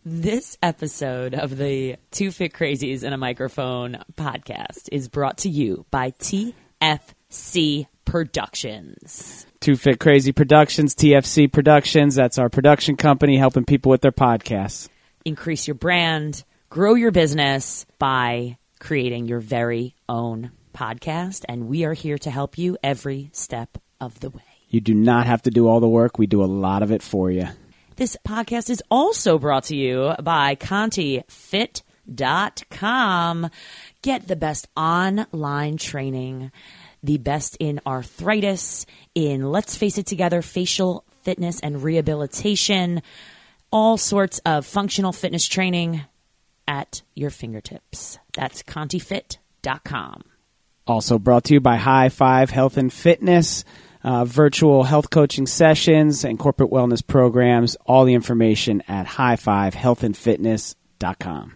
This episode of the Two Fit Crazies and a Microphone podcast is brought to you by TFC Productions. Two Fit Crazy Productions, TFC Productions. That's our production company helping people with their podcasts. Increase your brand, grow your business by creating your very own podcast, and we are here to help you every step of the way. You do not have to do all the work. We do a lot of it for you. This podcast is also brought to you by ContiFit.com. Get the best online training, the best in arthritis, in Let's Face It Together, facial fitness and rehabilitation, all sorts of functional fitness training at your fingertips. That's ContiFit.com. Also brought to you by High Five Health and Fitness. Virtual health coaching sessions and corporate wellness programs. All the information at highfivehealthandfitness.com.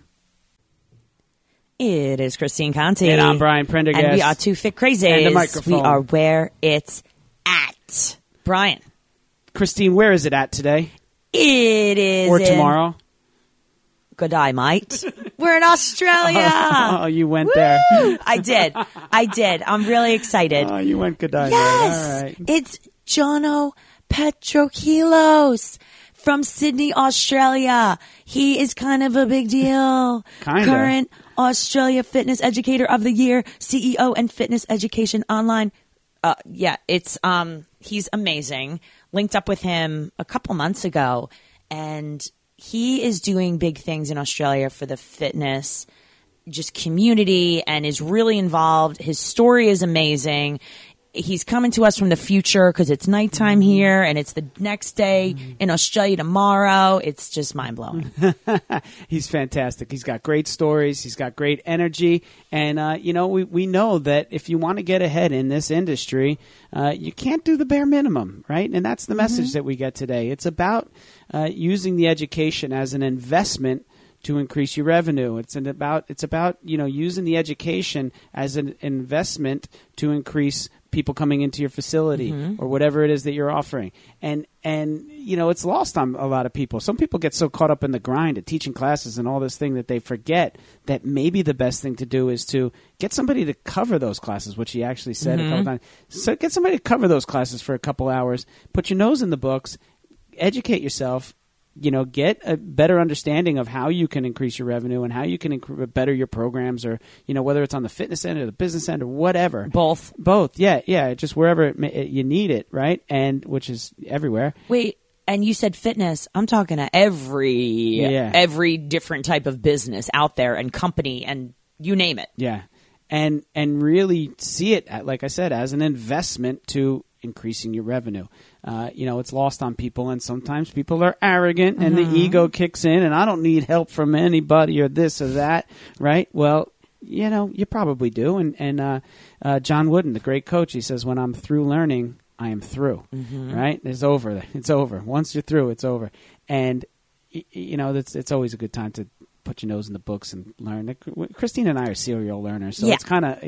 It is Christine Conti. And I'm Brian Prendergast. And we are Two Fit Crazies. And the microphone. We are where it's at. Brian. Christine, where is it at today? It is Or tomorrow? Good eye, mate. We're in Australia. Oh, you went there. I did. I'm really excited. Oh, you went good eye. Yes. All right. It's Jono Petrokilos from Sydney, Australia. He is kind of a big deal. Kinda. Current Australia Fitness Educator of the Year, CEO and Fitness Education Online. He's amazing. Linked up with him a couple months ago, and he is doing big things in Australia for the fitness just community and is really involved. His story is amazing. He's coming to us from the future because it's nighttime here and it's the next day in Australia tomorrow. It's just mind-blowing. He's fantastic. He's got great stories. He's got great energy. And, we know that if you want to get ahead in this industry, you can't do the bare minimum, right? And that's the message that we get today. It's about using the education as an investment to increase your revenue. It's about using the education as an investment to increase people coming into your facility or whatever it is that you're offering. And it's lost on a lot of people. Some people get so caught up in the grind of teaching classes and all this thing that they forget that maybe the best thing to do is to get somebody to cover those classes, which he actually said a couple times. So get somebody to cover those classes for a couple hours, put your nose in the books, educate yourself, get a better understanding of how you can increase your revenue and how you can better your programs, or, whether it's on the fitness end or the business end or whatever. Both. Yeah. Just wherever you need it, right? And which is everywhere. Wait, and you said fitness. I'm talking to every different type of business out there and company and you name it. Yeah. And really see it, like I said, as an investment to increasing your revenue. It's lost on people, and sometimes people are arrogant and the ego kicks in, and I don't need help from anybody or this or that, right? Well, you probably do. And John Wooden, the great coach, he says, when I'm through learning, I am through, right? It's over. It's over. Once you're through, it's over. And, it's always a good time to put your nose in the books and learn. Christine and I are serial learners, so it's kind of,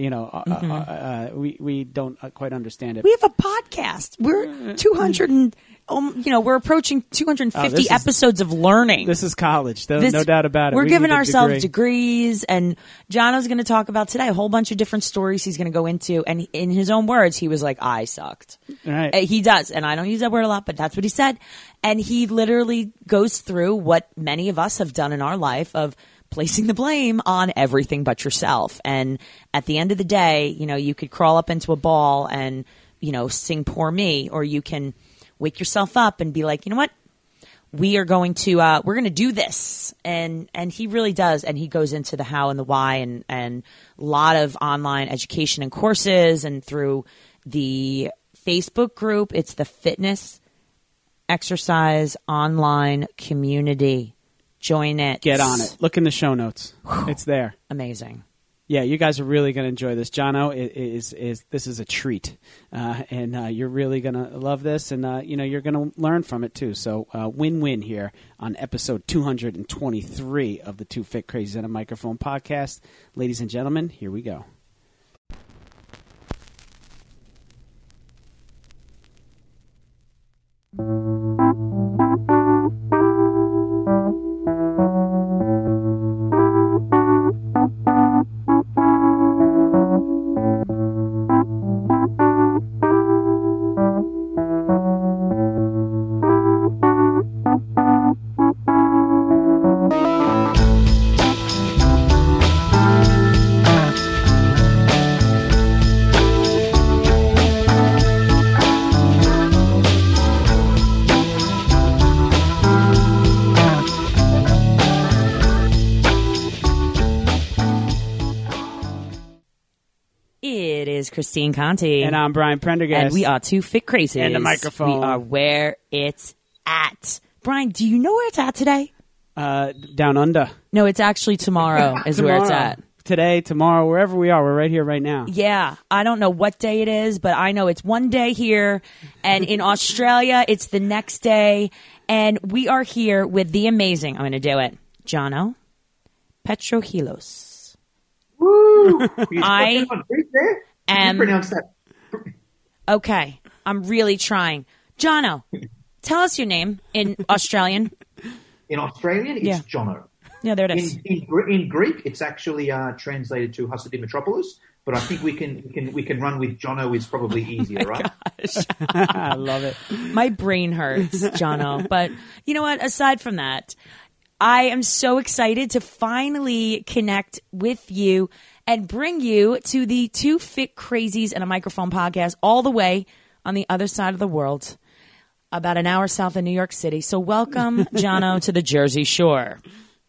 we don't quite understand it. We have a podcast. We're 200 and, we're approaching 250 episodes of learning. This is college, no doubt about it. We're giving ourselves degrees, and Jono's going to talk about today a whole bunch of different stories he's going to go into, and in his own words, he was like, I sucked. Right. He does, and I don't use that word a lot, but that's what he said. And he literally goes through what many of us have done in our life of placing the blame on everything but yourself. And at the end of the day, you could crawl up into a ball and, sing Poor Me, or you can wake yourself up and be like, you know what? We're going to do this. And he really does. And he goes into the how and the why and a lot of online education and courses, and through the Facebook group. It's the Fitness Exercise Online Community. Join it. Get on it. Look in the show notes. It's there. Amazing. Yeah, you guys are really going to enjoy this. Jono, this is a treat, and you're really going to love this, and you're going to learn from it too. So win-win here on episode 223 of the Two Fit Crazies and a Microphone podcast. Ladies and gentlemen, here we go. is Christine Conti. And I'm Brian Prendergast. And we are two fit crazies. And the microphone. We are where it's at. Brian, do you know where it's at today? Down under. No, it's actually tomorrow is where it's at. Today, tomorrow, wherever we are, we're right here, right now. Yeah, I don't know what day it is, but I know it's one day here, and in Australia, it's the next day, and we are here with the amazing, I'm going to do it, Jono Petrohilos. Woo! I am... You pronounce that. Okay, I'm really trying. Jono, tell us your name in Australian. In Australian, it's Jono. Yeah, there it is. In Greek, it's actually translated to Hassadimitropoulos, but I think we can run with Jono is probably easier, right? I love it. My brain hurts, Jono. But you know what? Aside from that, I am so excited to finally connect with you and bring you to the Two Fit Crazies and a Microphone podcast all the way on the other side of the world, about an hour south of New York City. So welcome, Jono, to the Jersey Shore.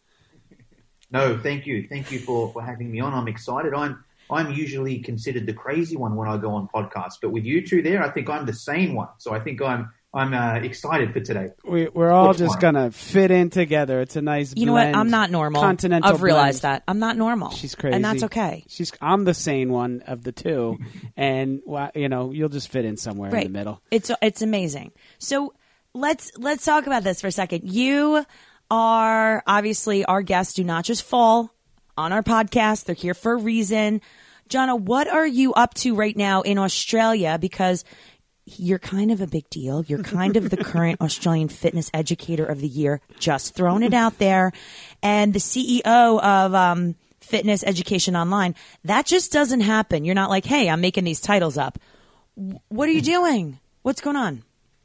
No, thank you. Thank you for having me on. I'm excited. I'm usually considered the crazy one when I go on podcasts, but with you two there, I think I'm the sane one. So I think I'm excited for today. We're all just gonna fit in together. It's a nice blend. You know what? I'm not normal. Continental I've realized blend. that. I'm not normal. She's crazy. And that's okay. I'm the sane one of the two. And, you'll just fit in somewhere in the middle. It's amazing. So let's talk about this for a second. You are obviously our guests do not just fall on our podcast. They're here for a reason. Jono, what are you up to right now in Australia? Because you're kind of a big deal. You're kind of the current Australian Fitness Educator of the Year. Just throwing it out there. And the CEO of Fitness Education Online. That just doesn't happen. You're not like, hey, I'm making these titles up. What are you doing? What's going on?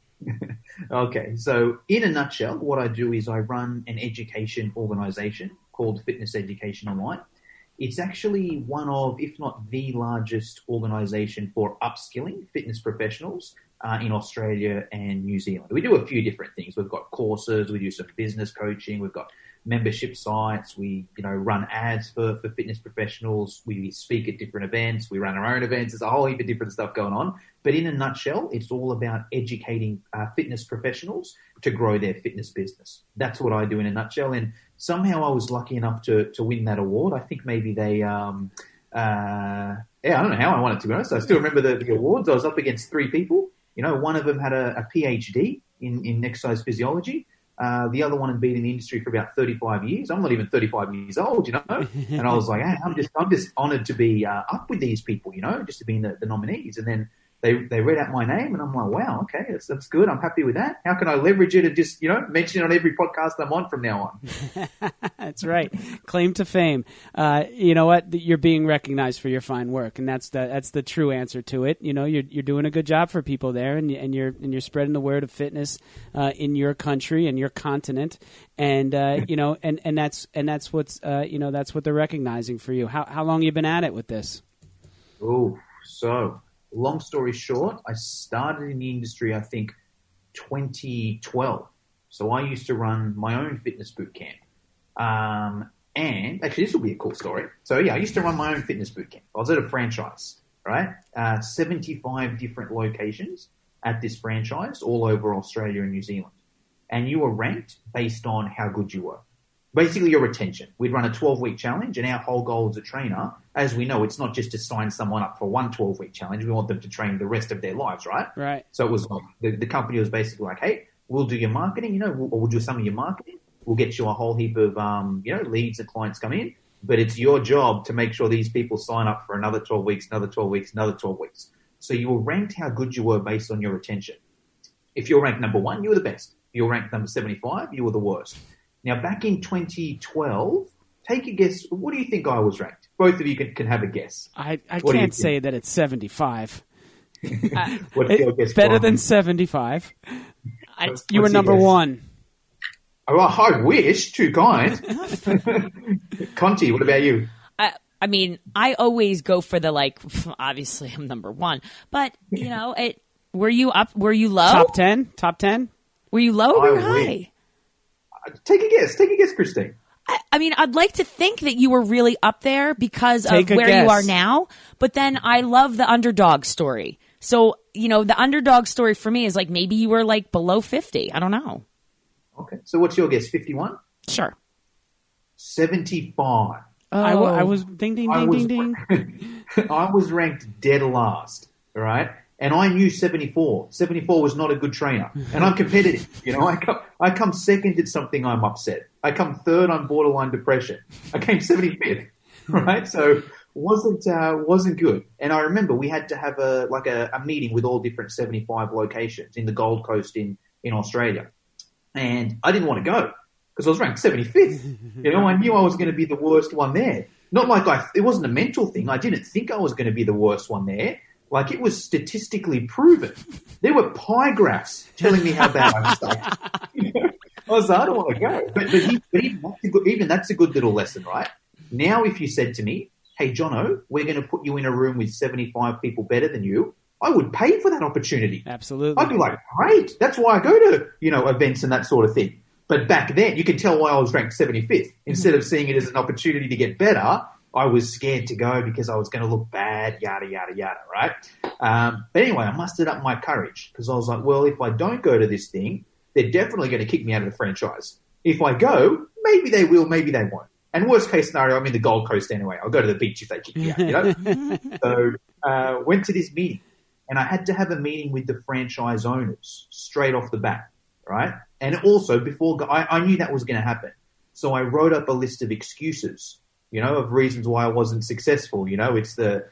Okay, so in a nutshell, what I do is I run an education organization called Fitness Education Online. It's actually one of, if not the largest organization for upskilling fitness professionals in Australia and New Zealand. We do a few different things. We've got courses, we do some business coaching, we've got membership sites, we run ads for fitness professionals, we speak at different events, we run our own events. There's a whole heap of different stuff going on. But in a nutshell, it's all about educating fitness professionals to grow their fitness business. That's what I do in a nutshell. And somehow I was lucky enough to win that award. I think maybe they, I don't know how I won it, to be honest. I still remember the awards. I was up against three people. One of them had a PhD in exercise physiology. The other one had been in the industry for about 35 years. I'm not even 35 years old, And I was like, hey, I'm just honored to be up with these people, just to be in the nominees. And then they read out my name, and I'm like, wow, okay, that's good. I'm happy with that. How can I leverage it and just, mention it on every podcast I'm on from now on? That's right. Claim to fame. You know what? You're being recognized for your fine work, and that's the true answer to it. You're doing a good job for people there, and you're spreading the word of fitness in your country and your continent, and and that's what's that's what they're recognizing for you. How long have you been at it with this? Oh, so. Long story short, I started in the industry, I think, 2012. So I used to run my own fitness boot camp. And actually, this will be a cool story. So, I used to run my own fitness boot camp. I was at a franchise, right? 75 different locations at this franchise all over Australia and New Zealand. And you were ranked based on how good you were. Basically, your retention. We'd run a 12-week challenge, and our whole goal as a trainer, as we know, it's not just to sign someone up for one 12-week challenge. We want them to train the rest of their lives, right? Right. So it was like, the company was basically like, hey, we'll do your marketing, we'll do some of your marketing. We'll get you a whole heap of, leads and clients come in. But it's your job to make sure these people sign up for another 12 weeks, another 12 weeks, another 12 weeks. So you were ranked how good you were based on your retention. If you're ranked number 1, you were the best. If you're ranked number 75, you were the worst. Now, back in 2012, take a guess. What do you think I was ranked? Both of you can have a guess. I can't say that it's 75. What's your guess? Better than 75. You were number 1. Oh, I wish. Too kind. Conti, what about you? I mean, I always go for the obviously I'm number 1. But, were you up? Were you low? Top 10? Top 10? Were you low or were you high? Take a guess. Take a guess, Christine. I mean, I'd like to think that you were really up there because of Take a where you guess. are now. But then I love the underdog story. So, the underdog story for me is like maybe you were like below 50. I don't know. Okay. So what's your guess? 51? Sure. 75. I was ding, ding, I ding, was, ding, ding. I was ranked dead last, all right? And I knew 74. 74 was not a good trainer. And I'm competitive. I come second at something, I'm upset. I come third, I'm borderline depression. I came 75th, right? So wasn't good. And I remember we had to have a meeting with all different 75 locations in the Gold Coast in Australia. And I didn't want to go because I was ranked 75th. I knew I was going to be the worst one there. Not like it wasn't a mental thing. I didn't think I was going to be the worst one there. Like it was statistically proven. There were pie graphs telling me how bad I sucked. I was like, I don't want to go. But even that's a good little lesson, right? Now, if you said to me, hey, Jono, we're going to put you in a room with 75 people better than you, I would pay for that opportunity. Absolutely. I'd be like, great. That's why I go to, events and that sort of thing. But back then, you can tell why I was ranked 75th. Instead of seeing it as an opportunity to get better, I was scared to go because I was going to look bad, yada, yada, yada, right? But anyway, I mustered up my courage because I was like, well, if I don't go to this thing, they're definitely going to kick me out of the franchise. If I go, maybe they will, maybe they won't. And worst case scenario, I'm in the Gold Coast anyway. I'll go to the beach if they kick me out, So went to this meeting. And I had to have a meeting with the franchise owners straight off the bat, right? And also I knew that was going to happen. So I wrote up a list of excuses, of reasons why I wasn't successful. It's the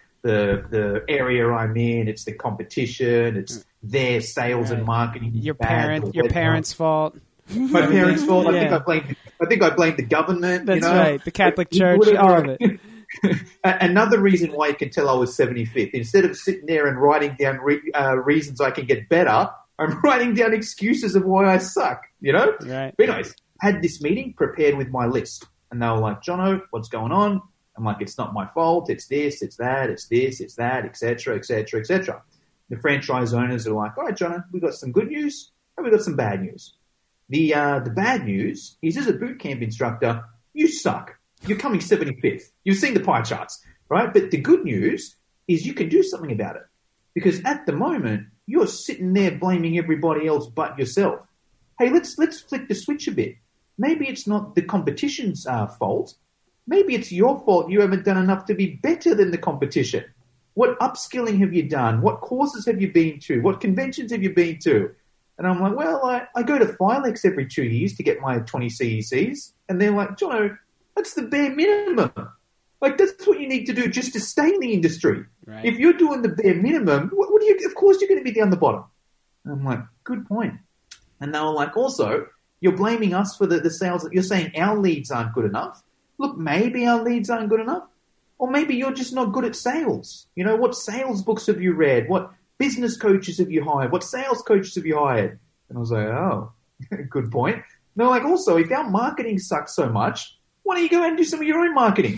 area I'm in, it's the competition, it's their sales and marketing. Your parents' fault. My parents' fault. Yeah. I think I blamed the government. That's right. The Catholic Church, all of it. Another reason why you can tell I was 75th, instead of sitting there and writing down reasons I can get better, I'm writing down excuses of why I suck, Right. But anyways, had this meeting prepared with my list. And they were like, Jono, what's going on? I'm like, it's not my fault. It's this, it's that, it's this, it's that, etc., etc., etc. The franchise owners are like, all right, Jono, we got some good news and we got some bad news. The bad news is, as a boot camp instructor, you suck. You're coming 75th. You've seen the pie charts, right? But the good news is you can do something about it. Because at the moment, you're sitting there blaming everybody else but yourself. Hey, let's flick the switch a bit. Maybe it's not the competition's fault. Maybe it's your fault you haven't done enough to be better than the competition. What upskilling have you done? What courses have you been to? What conventions have you been to? And I'm like, well, I go to Filex every 2 years to get my 20 CECs. And they're like, Jono, that's the bare minimum. Like, that's what you need to do just to stay in the industry. Right. If you're doing the bare minimum, what do you? Of course you're going to be down the bottom. And I'm like, good point. And they were like, also, you're blaming us for the sales. You're saying our leads aren't good enough. Look, maybe our leads aren't good enough. Or maybe you're just not good at sales. What sales books have you read? What business coaches have you hired? What sales coaches have you hired? And I was like, oh, good point. And they're like, also, if our marketing sucks so much, why don't you go out and do some of your own marketing?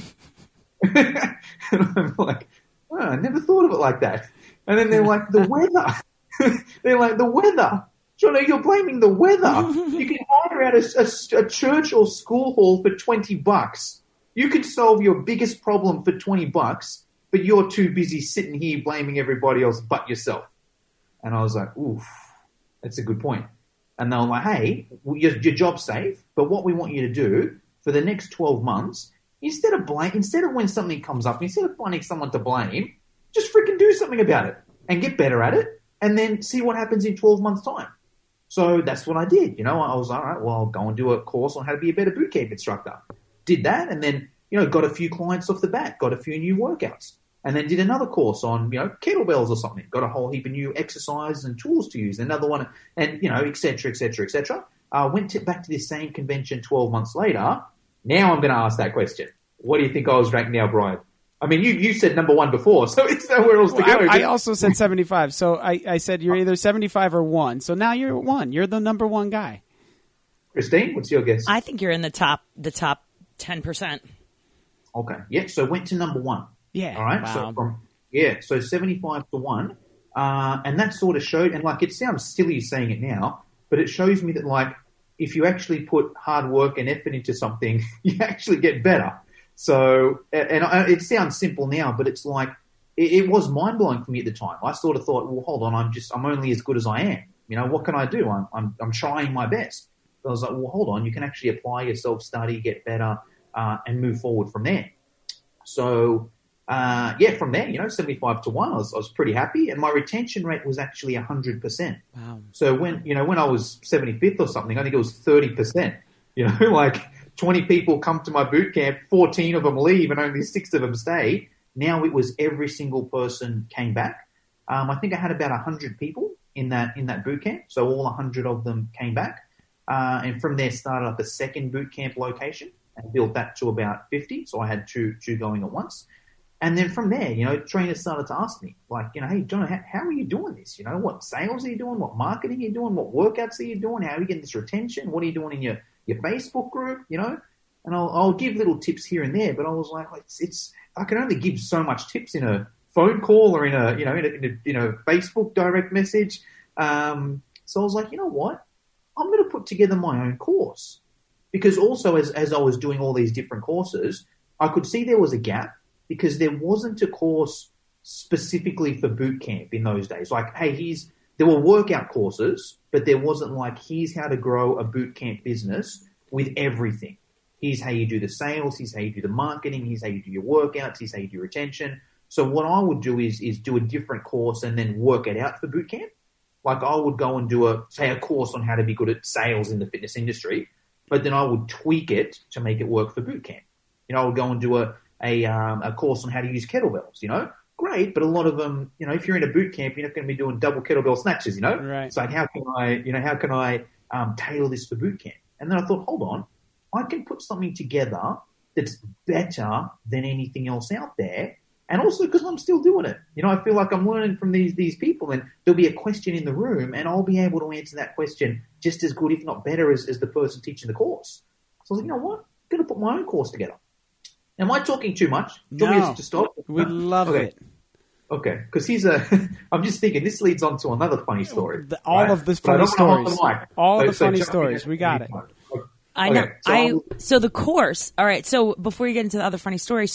And I'm like, oh, I never thought of it like that. And then they're like, the weather. They're like, the weather. Jono, you're blaming the weather. You can hire out a church or school hall for $20. You could solve your biggest problem for $20, but you're too busy sitting here blaming everybody else but yourself. And I was like, oof, that's a good point. And they were like, hey, your job's safe, but what we want you to do for the next 12 months, instead of when something comes up, instead of finding someone to blame, just freaking do something about it and get better at it and then see what happens in 12 months' time. So that's what I did. I was all right, well, I'll go and do a course on how to be a better boot camp instructor. Did that and then, got a few clients off the bat, got a few new workouts. And then did another course on, kettlebells or something. Got a whole heap of new exercises and tools to use. Another one, and, et cetera, et cetera, et cetera. Went back to this same convention 12 months later. Now I'm going to ask that question. What do you think I was ranked now, Brian? I mean, you said number one before, so it's nowhere else to go. I also said 75. So I said you're either 75 or 1. So now you're 1. You're the number one guy. Christine, what's your guess? I think you're in the top 10%. Okay. Yeah. So went to number 1. Yeah. All right. Wow. So 75 to 1. And that sort of showed, and like, it sounds silly saying it now, but it shows me that, like, if you actually put hard work and effort into something, you actually get better. So, it sounds simple now, but it's like, it was mind blowing for me at the time. I sort of thought, well, hold on, I'm only as good as I am. You know, what can I do? I'm trying my best. But I was like, well, hold on, you can actually apply yourself, study, get better, and move forward from there. So, from there, 75 to 1, I was pretty happy. And my retention rate was actually 100%. Wow. So when I was 75th or something, I think it was 30%, like 20 people come to my boot camp, 14 of them leave and only 6 of them stay. Now it was every single person came back. I think I had about 100 people in that boot camp. So all 100 of them came back. And from there started up a second boot camp location and built that to about 50. So I had two going at once. And then from there, trainers started to ask me, like, hey, John, how are you doing this? What sales are you doing? What marketing are you doing? What workouts are you doing? How are you getting this retention? What are you doing in your Facebook group? And I'll give little tips here and there, but I was like, I can only give so much tips in a phone call or in a Facebook direct message. So I was like, you know what? I'm going to put together my own course, because also as I was doing all these different courses, I could see there was a gap, because there wasn't a course specifically for boot camp in those days. Like, hey, there were workout courses, but there wasn't like, here's how to grow a boot camp business with everything. Here's how you do the sales. Here's how you do the marketing. Here's how you do your workouts. Here's how you do retention. So what I would do is do a different course and then work it out for boot camp. Like, I would go and do a course on how to be good at sales in the fitness industry, but then I would tweak it to make it work for boot camp. I would go and do a course on how to use kettlebells, great. But a lot of them, if you're in a boot camp, you're not going to be doing double kettlebell snatches, Right. It's like, how can I tailor this for boot camp? And then I thought, hold on, I can put something together that's better than anything else out there. And also because I'm still doing it. I feel like I'm learning from these people, and there'll be a question in the room and I'll be able to answer that question just as good, if not better, as the person teaching the course. So I was like, you know what? I'm going to put my own course together. Am I talking too much? Do you want me to stop? We love it. Okay, because I'm just thinking this leads on to another funny story. All of the funny stories. All the funny stories. We got it. I know. So the course. All right. So before you get into the other funny story,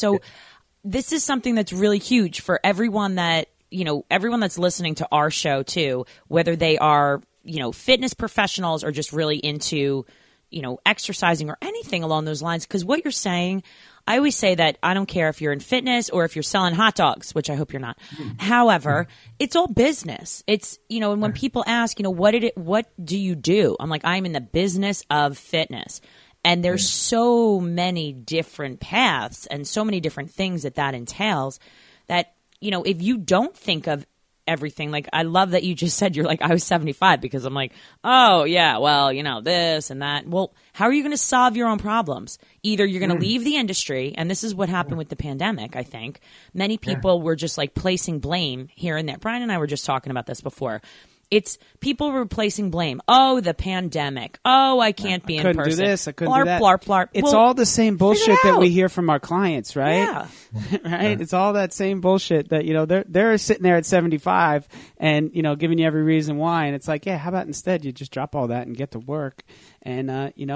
this is something that's really huge for everyone everyone that's listening to our show too, whether they are, fitness professionals or just really into, exercising or anything along those lines. Because what you're saying, I always say that I don't care if you're in fitness or if you're selling hot dogs, which I hope you're not. However, it's all business. It's, and when people ask, what do you do? I'm like, I'm in the business of fitness. And there's so many different paths and so many different things that entails that, if you don't think of everything, like, I love that you just said you're like, I was 75, because I'm like, oh yeah, well, this and that. Well, how are you going to solve your own problems? Either you're going to leave the industry, and this is what happened with the pandemic, I think. Many people were just like placing blame here and there. Brian and I were just talking about this before. It's people were placing blame. Oh, the pandemic. Oh, I can't be in person. I couldn't do this. I couldn't blarp, do that. Blarp, blarp. It's all the same bullshit that we hear from our clients, right? Yeah. Right? It's all that same bullshit that, they're sitting there at 75 and, giving you every reason why. And it's like, yeah, how about instead you just drop all that and get to work? And,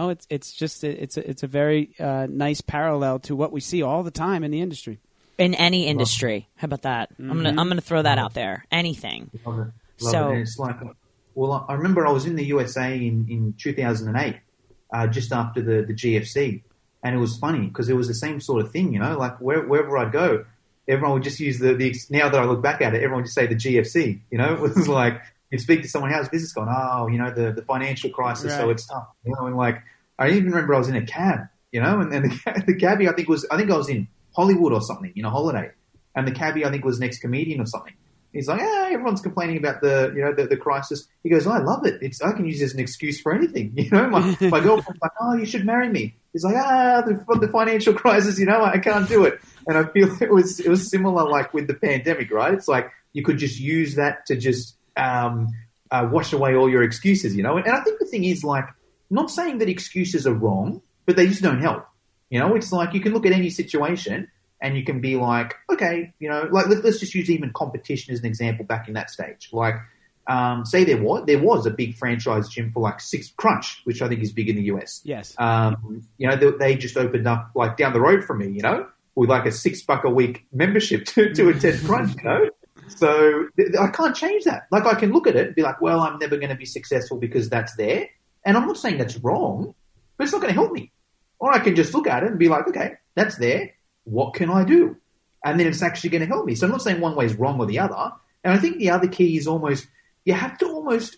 it's a very nice parallel to what we see all the time in the industry. In any industry. How about that? Mm-hmm. I'm gonna throw that out there. Anything. Love it. It's like, I remember I was in the USA in 2008, just after the GFC, and it was funny because it was the same sort of thing, like wherever I'd go, everyone would just use now that I look back at it, everyone would just say the GFC, it was like, you'd speak to someone, how's business going? Oh, the financial crisis, right. So it's tough, and like, I even remember I was in a cab, and the cabbie, I think I was in Hollywood or something, holiday, and the cabbie, I think, was next comedian or something. He's like, everyone's complaining about the crisis. He goes, I love it. I can use it as an excuse for anything. My girlfriend's like, oh, you should marry me. He's like, the financial crisis, I can't do it. And I feel it was similar, like with the pandemic, right? It's like you could just use that to just wash away all your excuses, And I think the thing is, like, not saying that excuses are wrong, but they just don't help. It's like you can look at any situation and you can be like, okay, like let's just use even competition as an example back in that stage. Like, say there was a big franchise gym for like Six Crunch, which I think is big in the US. Yes. They just opened up like down the road from me, with like a $6 a week membership to attend Crunch, So I can't change that. Like I can look at it and be like, well, I'm never going to be successful because that's there. And I'm not saying that's wrong, but it's not going to help me. Or I can just look at it and be like, okay, that's there. What can I do? And then it's actually going to help me. So I'm not saying one way is wrong or the other. And I think the other key is you have to almost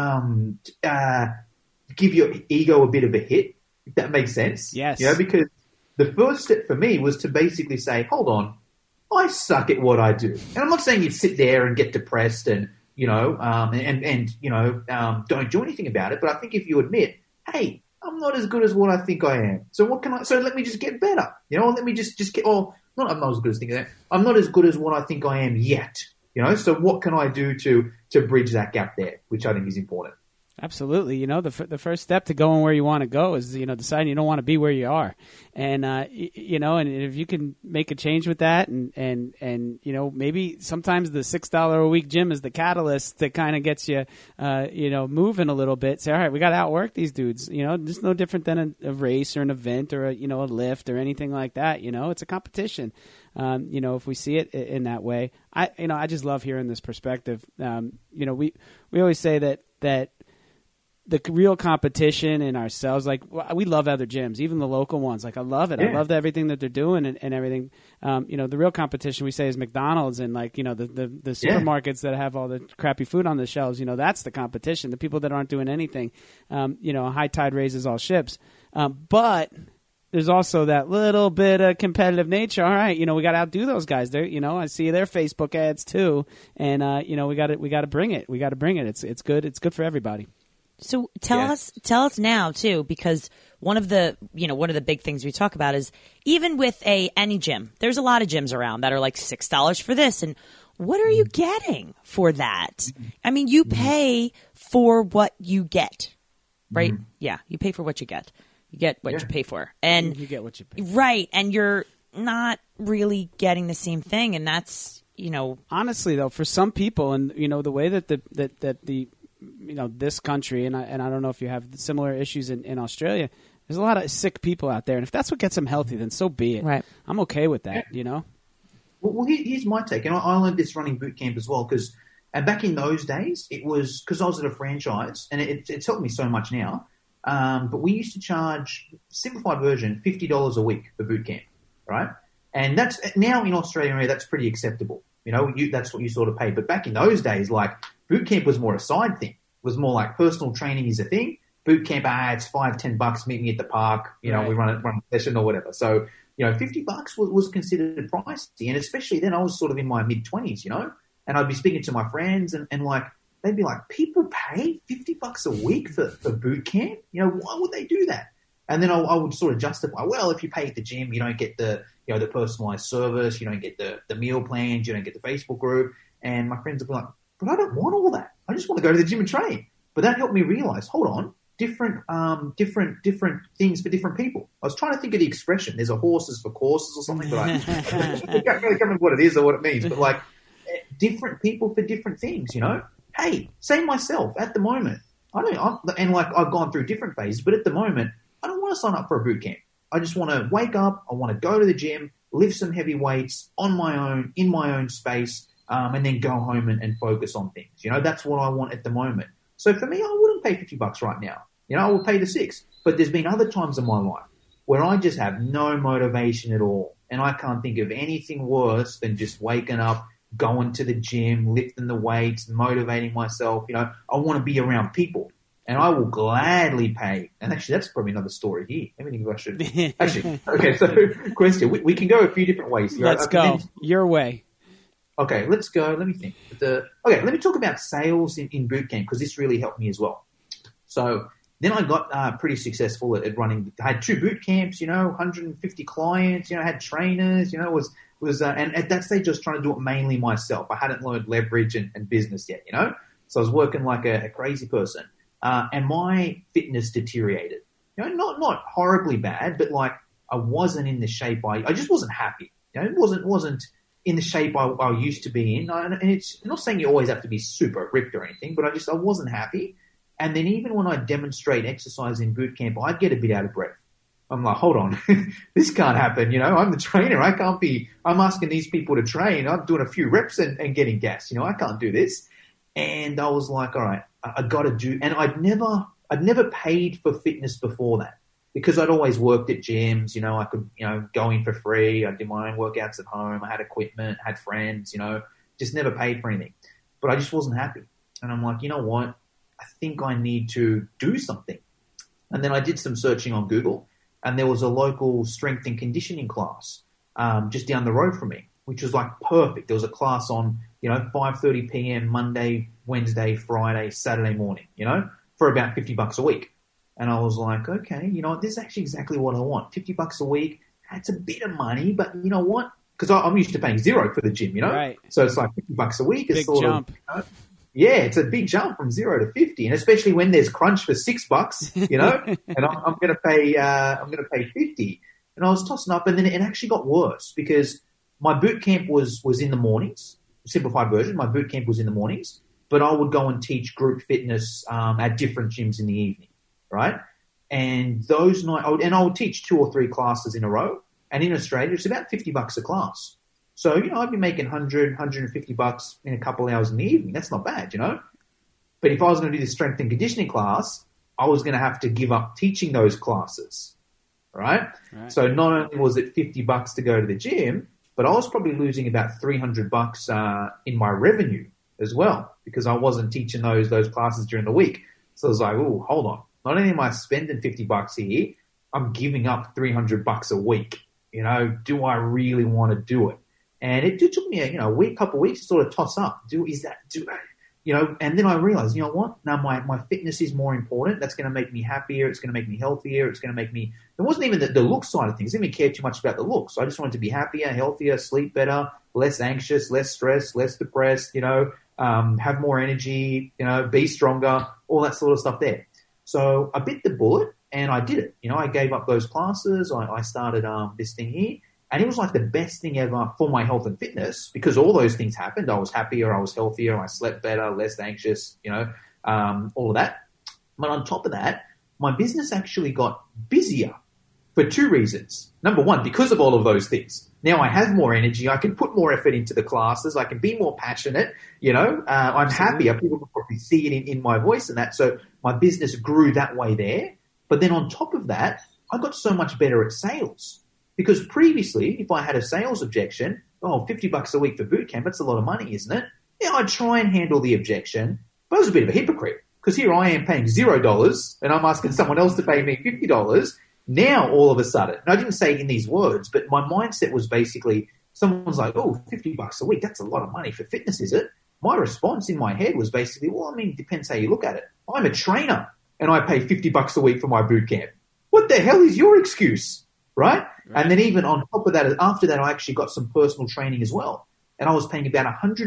give your ego a bit of a hit, if that makes sense. Yes. Because the first step for me was to basically say, hold on, I suck at what I do. And I'm not saying you sit there and get depressed and, don't do anything about it. But I think if you admit, hey, I'm not as good as what I think I am. So let me just get better. Let me just get, I'm not as good as thinking that. I'm not as good as what I think I am yet. So what can I do to bridge that gap there, which I think is important. Absolutely. The first step to going where you want to go is, deciding you don't want to be where you are. And, and if you can make a change with that and maybe sometimes the $6 a week gym is the catalyst that kind of gets you, moving a little bit. Say, all right, we got to outwork these dudes, just no different than a race or an event or a lift or anything like that. It's a competition. If we see it in that way, I just love hearing this perspective. We always say that the real competition in ourselves, like we love other gyms, even the local ones. Like I love it. Yeah. I love everything that they're doing and everything. The real competition we say is McDonald's and like, the supermarkets that have all the crappy food on the shelves, that's the competition. The people that aren't doing anything, high tide raises all ships. But there's also that little bit of competitive nature. All right, we got to outdo those guys. They're, I see their Facebook ads too, and we got to bring it. We got to bring it. It's good. It's good for everybody. So tell us now too, because one of the big things we talk about is even with any gym, there's a lot of gyms around that are like $6 for this, and what are you getting for that? I mean, you pay for what you get, right? Mm-hmm. Yeah, you pay for what you get. You get what you pay for, and you get what you pay for. Right, and you're not really getting the same thing, and that's honestly though, for some people, and the way that the this country, and I don't know if you have similar issues in Australia, there's a lot of sick people out there, and if that's what gets them healthy, then so be it. Right. I'm okay with that, Well, here's my take, and I learned this running boot camp as well, because back in those days, it was because I was at a franchise, and it's helped me so much now. But we used to charge, simplified version, $50 a week for boot camp, right? And that's now in Australia, that's pretty acceptable. That's what you sort of pay. But back in those days, like boot camp was more a side thing. It was more like personal training is a thing. Boot camp, it's $5-10, meet me at the park. Right. We run a session or whatever. So, $50 was considered pricey. And especially then I was sort of in my mid-20s, and I'd be speaking to my friends and like, they'd be like, people pay $50 a week for boot camp? Why would they do that? And then I would sort of justify, well, if you pay at the gym, you don't get the personalized service, you don't get the meal plans, you don't get the Facebook group. And my friends would be like, but I don't want all that. I just want to go to the gym and train. But that helped me realize, hold on, different things for different people. I was trying to think of the expression. There's a horses for courses or something, but I can't remember what it is or what it means. But like different people for different things, Hey, say myself at the moment, I've gone through different phases, but at the moment, I don't want to sign up for a boot camp. I just want to wake up. I want to go to the gym, lift some heavy weights on my own, in my own space, and then go home and focus on things. That's what I want at the moment. So for me, I wouldn't pay $50 right now. I would pay the $6. But there's been other times in my life where I just have no motivation at all. And I can't think of anything worse than just waking up, going to the gym, lifting the weights, motivating myself. I want to be around people. And I will gladly pay. And actually, that's probably another story here. Let me think if I should. Actually, okay, so question. We can go a few different ways here. Let's go. Your way. Okay, let's go. Let me think. Let me talk about sales in boot camp, because this really helped me as well. So then I got pretty successful at running. I had 2 boot camps, 150 clients, I had trainers, and at that stage I was trying to do it mainly myself. I hadn't learned leverage and business yet, So I was working like a crazy person. And my fitness deteriorated. Not horribly bad, but like I wasn't in the shape I just wasn't happy. It wasn't in the shape I used to be in. And it's I'm not saying you always have to be super ripped or anything, but I wasn't happy. And then even when I demonstrate exercise in boot camp, I'd get a bit out of breath. I'm like, hold on, this can't happen. I'm the trainer. I'm asking these people to train. I'm doing a few reps and getting gas. I can't do this. And I was like, all right, I got to do, and I'd never paid for fitness before that because I'd always worked at gyms. I could, go in for free. I did my own workouts at home. I had equipment, had friends, just never paid for anything, but I just wasn't happy. And I'm like, you know what? I think I need to do something. And then I did some searching on Google. And there was a local strength and conditioning class just down the road from me, which was like perfect. There was a class on, 5:30 p.m. Monday, Wednesday, Friday, Saturday morning, for about $50 a week. And I was like, okay, this is actually exactly what I want. $50 a week. That's a bit of money, but you know what? Because I'm used to paying $0 for the gym, Right. So it's like $50 a week. Big jump. Yeah, it's a big jump from 0 to 50, and especially when there's crunch for $6, and I'm going to pay 50. And I was tossing up, and then it actually got worse because my boot camp was in the mornings, simplified version. My boot camp was in the mornings, but I would go and teach group fitness at different gyms in the evening, right? And those nights, I would teach 2 or 3 classes in a row. And in Australia, it's about $50 a class. So, I'd be making $100, $150 in a couple of hours in the evening. That's not bad, But if I was going to do the strength and conditioning class, I was going to have to give up teaching those classes, right? So not only was it $50 to go to the gym, but I was probably losing about $300 in my revenue as well because I wasn't teaching those classes during the week. So I was like, oh, hold on. Not only am I spending $50 here, I'm giving up $300 a week. Do I really want to do it? And it took me a couple of weeks to sort of toss up. And then I realized, you know what? Now my fitness is more important. That's going to make me happier. It's going to make me healthier. It's going to make me, it wasn't even the look side of things. I didn't even care too much about the looks. I just wanted to be happier, healthier, sleep better, less anxious, less stressed, less depressed, have more energy, be stronger, all that sort of stuff there. So I bit the bullet and I did it. I gave up those classes. I started this thing here. And it was like the best thing ever for my health and fitness because all those things happened. I was happier, I was healthier, I slept better, less anxious, all of that. But on top of that, my business actually got busier for 2 reasons. Number one, because of all of those things. Now I have more energy. I can put more effort into the classes. I can be more passionate. I'm happier. People can probably see it in my voice and that. So my business grew that way there. But then on top of that, I got so much better at sales. Because previously, if I had a sales objection, $50 a week for boot camp, that's a lot of money, isn't it? Yeah, I'd try and handle the objection, but I was a bit of a hypocrite because here I am paying $0 and I'm asking someone else to pay me $50. Now, all of a sudden, and I didn't say it in these words, but my mindset was basically, someone's like, $50 a week, that's a lot of money for fitness, is it? My response in my head was basically, it depends how you look at it. I'm a trainer and I pay $50 a week for my boot camp. What the hell is your excuse? Right? And then even on top of that, after that, I actually got some personal training as well. And I was paying about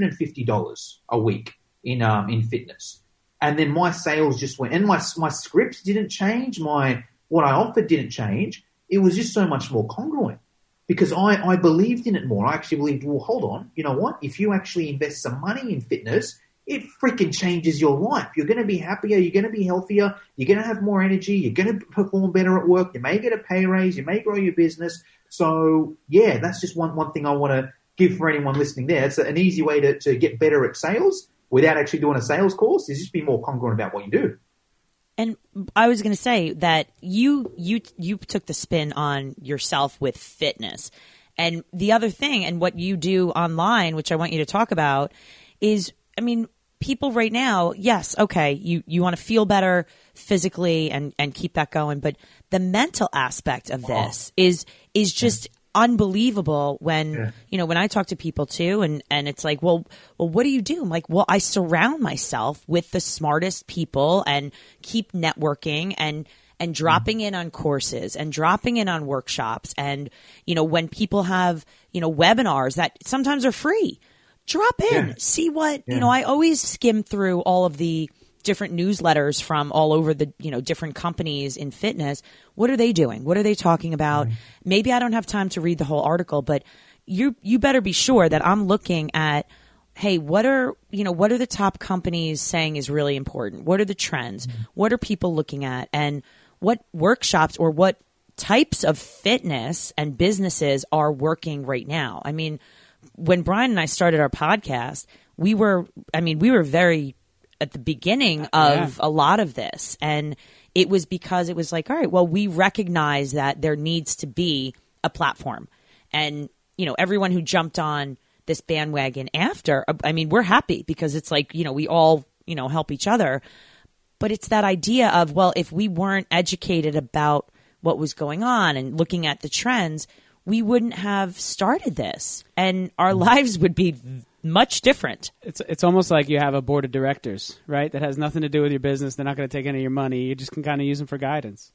$150 a week in fitness. And then my sales just went, and my scripts didn't change. What I offered didn't change. It was just so much more congruent because I believed in it more. I actually believed, well, hold on. You know what? If you actually invest some money in fitness, it freaking changes your life. You're going to be happier. You're going to be healthier. You're going to have more energy. You're going to perform better at work. You may get a pay raise. You may grow your business. So, yeah, that's just one thing I want to give for anyone listening there. It's an easy way to get better at sales without actually doing a sales course is just be more congruent about what you do. And I was going to say that you took the spin on yourself with fitness. And the other thing, and what you do online, which I want you to talk about, is, people right now, yes, okay, you want to feel better physically and keep that going, but the mental aspect of this is just unbelievable when, when I talk to people too, and it's like, well, what do you do? I'm like, well, I surround myself with the smartest people and keep networking and dropping in on courses and dropping in on workshops. And, when people have, webinars that sometimes are free, drop in, see what, I always skim through all of the different newsletters from all over the, different companies in fitness. What are they doing? What are they talking about? Maybe I don't have time to read the whole article, but, you better be sure that I'm looking at, hey, what are the top companies saying is really important? What are the trends? What are people looking at? And what workshops or what types of fitness and businesses are working right now? I mean, when Brian and I started our podcast, we were very at the beginning of a lot of this. And it was because it was like, all right, well, we recognize that there needs to be a platform. And, everyone who jumped on this bandwagon after, I mean, we're happy because it's like, we all, help each other. But it's that idea of, well, if we weren't educated about what was going on and looking at the trends, we wouldn't have started this and our lives would be much different. It's almost like you have a board of directors, right? That has nothing to do with your business. They're not going to take any of your money. You just can kind of use them for guidance.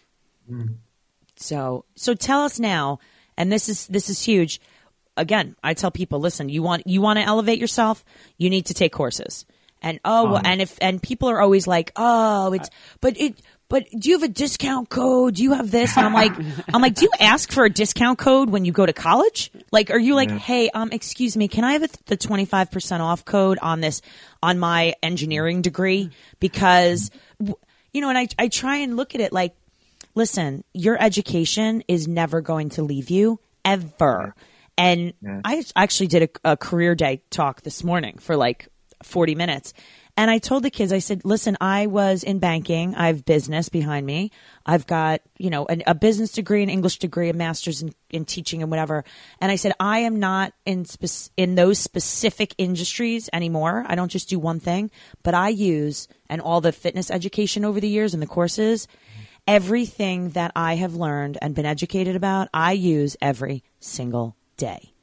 So tell us now, and this is huge. Again, I tell people, listen, you want to elevate yourself, you need to take courses. And and people are always like, but do you have a discount code? Do you have this? And I'm like, do you ask for a discount code when you go to college? Like, are you like, hey, excuse me, can I have the 25% off code on my engineering degree? Because, and I try and look at it like, listen, your education is never going to leave you ever. And I actually did a career day talk this morning for like 40 minutes. And I told the kids, I said, listen, I was in banking. I have business behind me. I've got, a business degree, an English degree, a master's in teaching and whatever. And I said, I am not in those specific industries anymore. I don't just do one thing, but I use, and all the fitness education over the years and the courses, everything that I have learned and been educated about, I use every single day.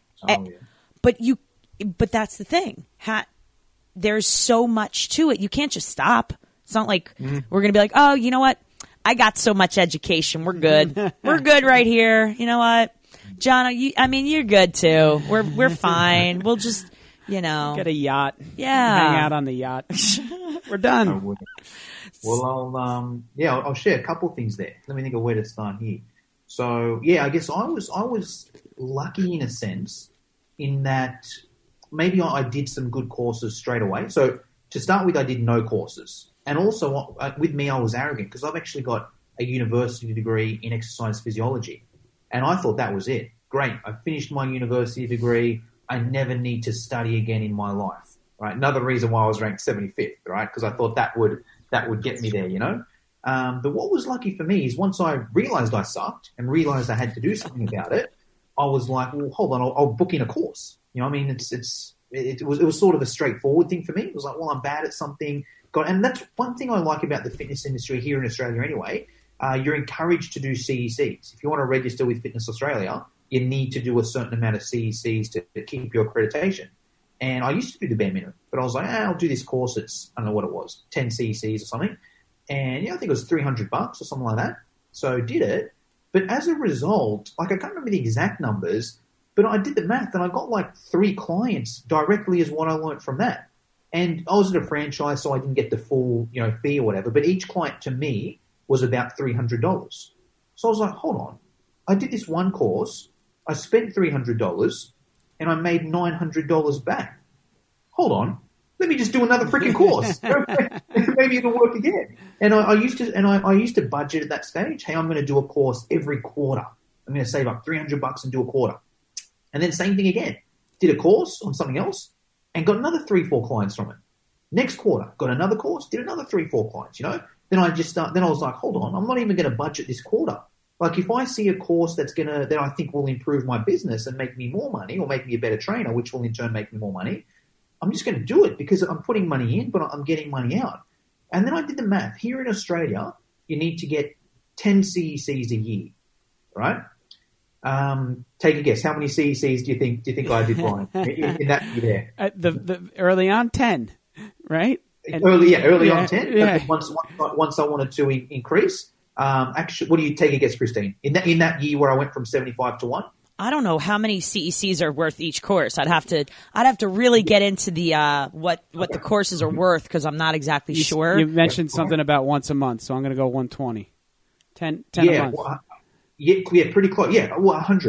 But that's the thing. There's so much to it. You can't just stop. It's not like we're going to be like, oh, you know what? I got so much education. We're good. We're good right here. You know what? John, you're good too. We're fine. We'll just, get a yacht. Yeah. Hang out on the yacht. We're done. Well, I'll share a couple of things there. Let me think of where to start here. So, I guess I was lucky in a sense in that maybe I did some good courses straight away. So to start with, I did no courses. And also with me, I was arrogant because I've actually got a university degree in exercise physiology. And I thought that was it. Great. I finished my university degree. I never need to study again in my life. Right. Another reason why I was ranked 75th, right? Because I thought that would get me there, But what was lucky for me is once I realized I sucked and realized I had to do something about it, I was like, well, hold on, I'll book in a course. It was sort of a straightforward thing for me. It was like, well, I'm bad at something. And that's one thing I like about the fitness industry here in Australia anyway. You're encouraged to do CECs. If you want to register with Fitness Australia, you need to do a certain amount of CECs to keep your accreditation. And I used to do the bare minimum, but I was like, I'll do this course. I don't know what it was, 10 CECs or something. And I think it was $300 or something like that. So did it. But as a result, I can't remember the exact numbers, but I did the math and I got like 3 clients directly as what I learned from that. And I was at a franchise, so I didn't get the full, fee or whatever, but each client to me was about $300. So I was like, hold on. I did this one course. I spent $300 and I made $900 back. Hold on. Let me just do another freaking course. Maybe it'll work again. And I used to budget at that stage. Hey, I'm going to do a course every quarter. I'm going to save up $300 and do a quarter. And then same thing again. Did a course on something else and got another 3-4 clients from it. Next quarter, got another course, did another 3-4 clients, Then I was like, hold on, I'm not even going to budget this quarter. Like if I see a course that I think will improve my business and make me more money or make me a better trainer, which will in turn make me more money, I'm just going to do it because I'm putting money in, but I'm getting money out. And then I did the math. Here in Australia, you need to get 10 CECs a year, right? Take a guess. How many CECs do you think I did, Brian, in that year there? The early on 10, right? Early on 10. Yeah. Once I wanted to increase. Actually, what do you take a guess, Christine? In that year where I went from 75 to 1. I don't know how many CECs are worth each course. I'd have to really get into the what the courses are worth because I'm not exactly sure. You mentioned something about once a month, so I'm going to go 120. 10 a month. Well, pretty close. Yeah, well, 100.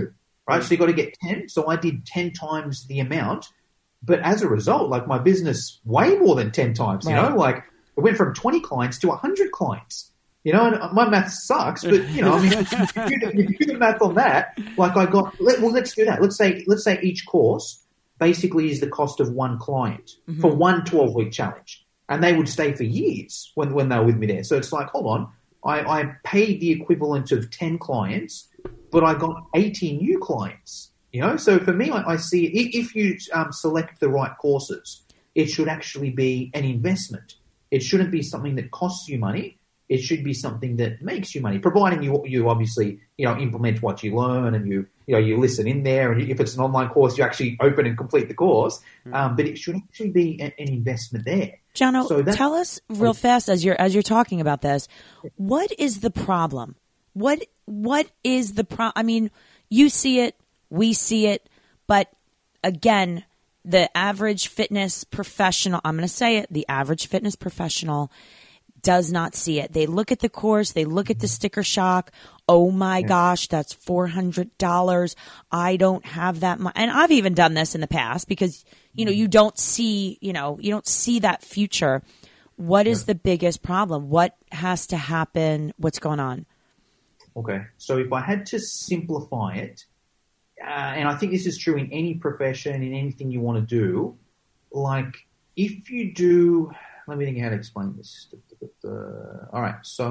right? So you got to get 10. So I did 10 times the amount. But as a result, like my business way more than 10 times, you know, like it went from 20 clients to 100 clients, you know, and my math sucks, but you know, I mean, if you do the math on that, like I got, let's do that. Let's say each course basically is the cost of one client for one 12-week challenge, and they would stay for years when they were with me there. So it's like, hold on, I paid the equivalent of 10 clients, but I got 80 new clients. You know, so for me, I see if you select the right courses, it should actually be an investment. It shouldn't be something that costs you money. It should be something that makes you money, providing you obviously, you know, implement what you learn and you listen in there. And if it's an online course, you actually open and complete the course. But it should actually be an investment there. Jono, so tell us real fast as you're talking about this, what is the problem? What is the problem? I mean, you see it. We see it, but again, the average fitness professional, I'm going to say it, the average fitness professional does not see it. They look at the course, they look at the sticker shock. Oh my gosh, that's $400. I don't have that much. And I've even done this in the past because, you know, you don't see that future. What is the biggest problem? What has to happen? What's going on? Okay. So if I had to simplify it, and I think this is true in any profession, in anything you want to do. Like, if you do, let me think how to explain this. All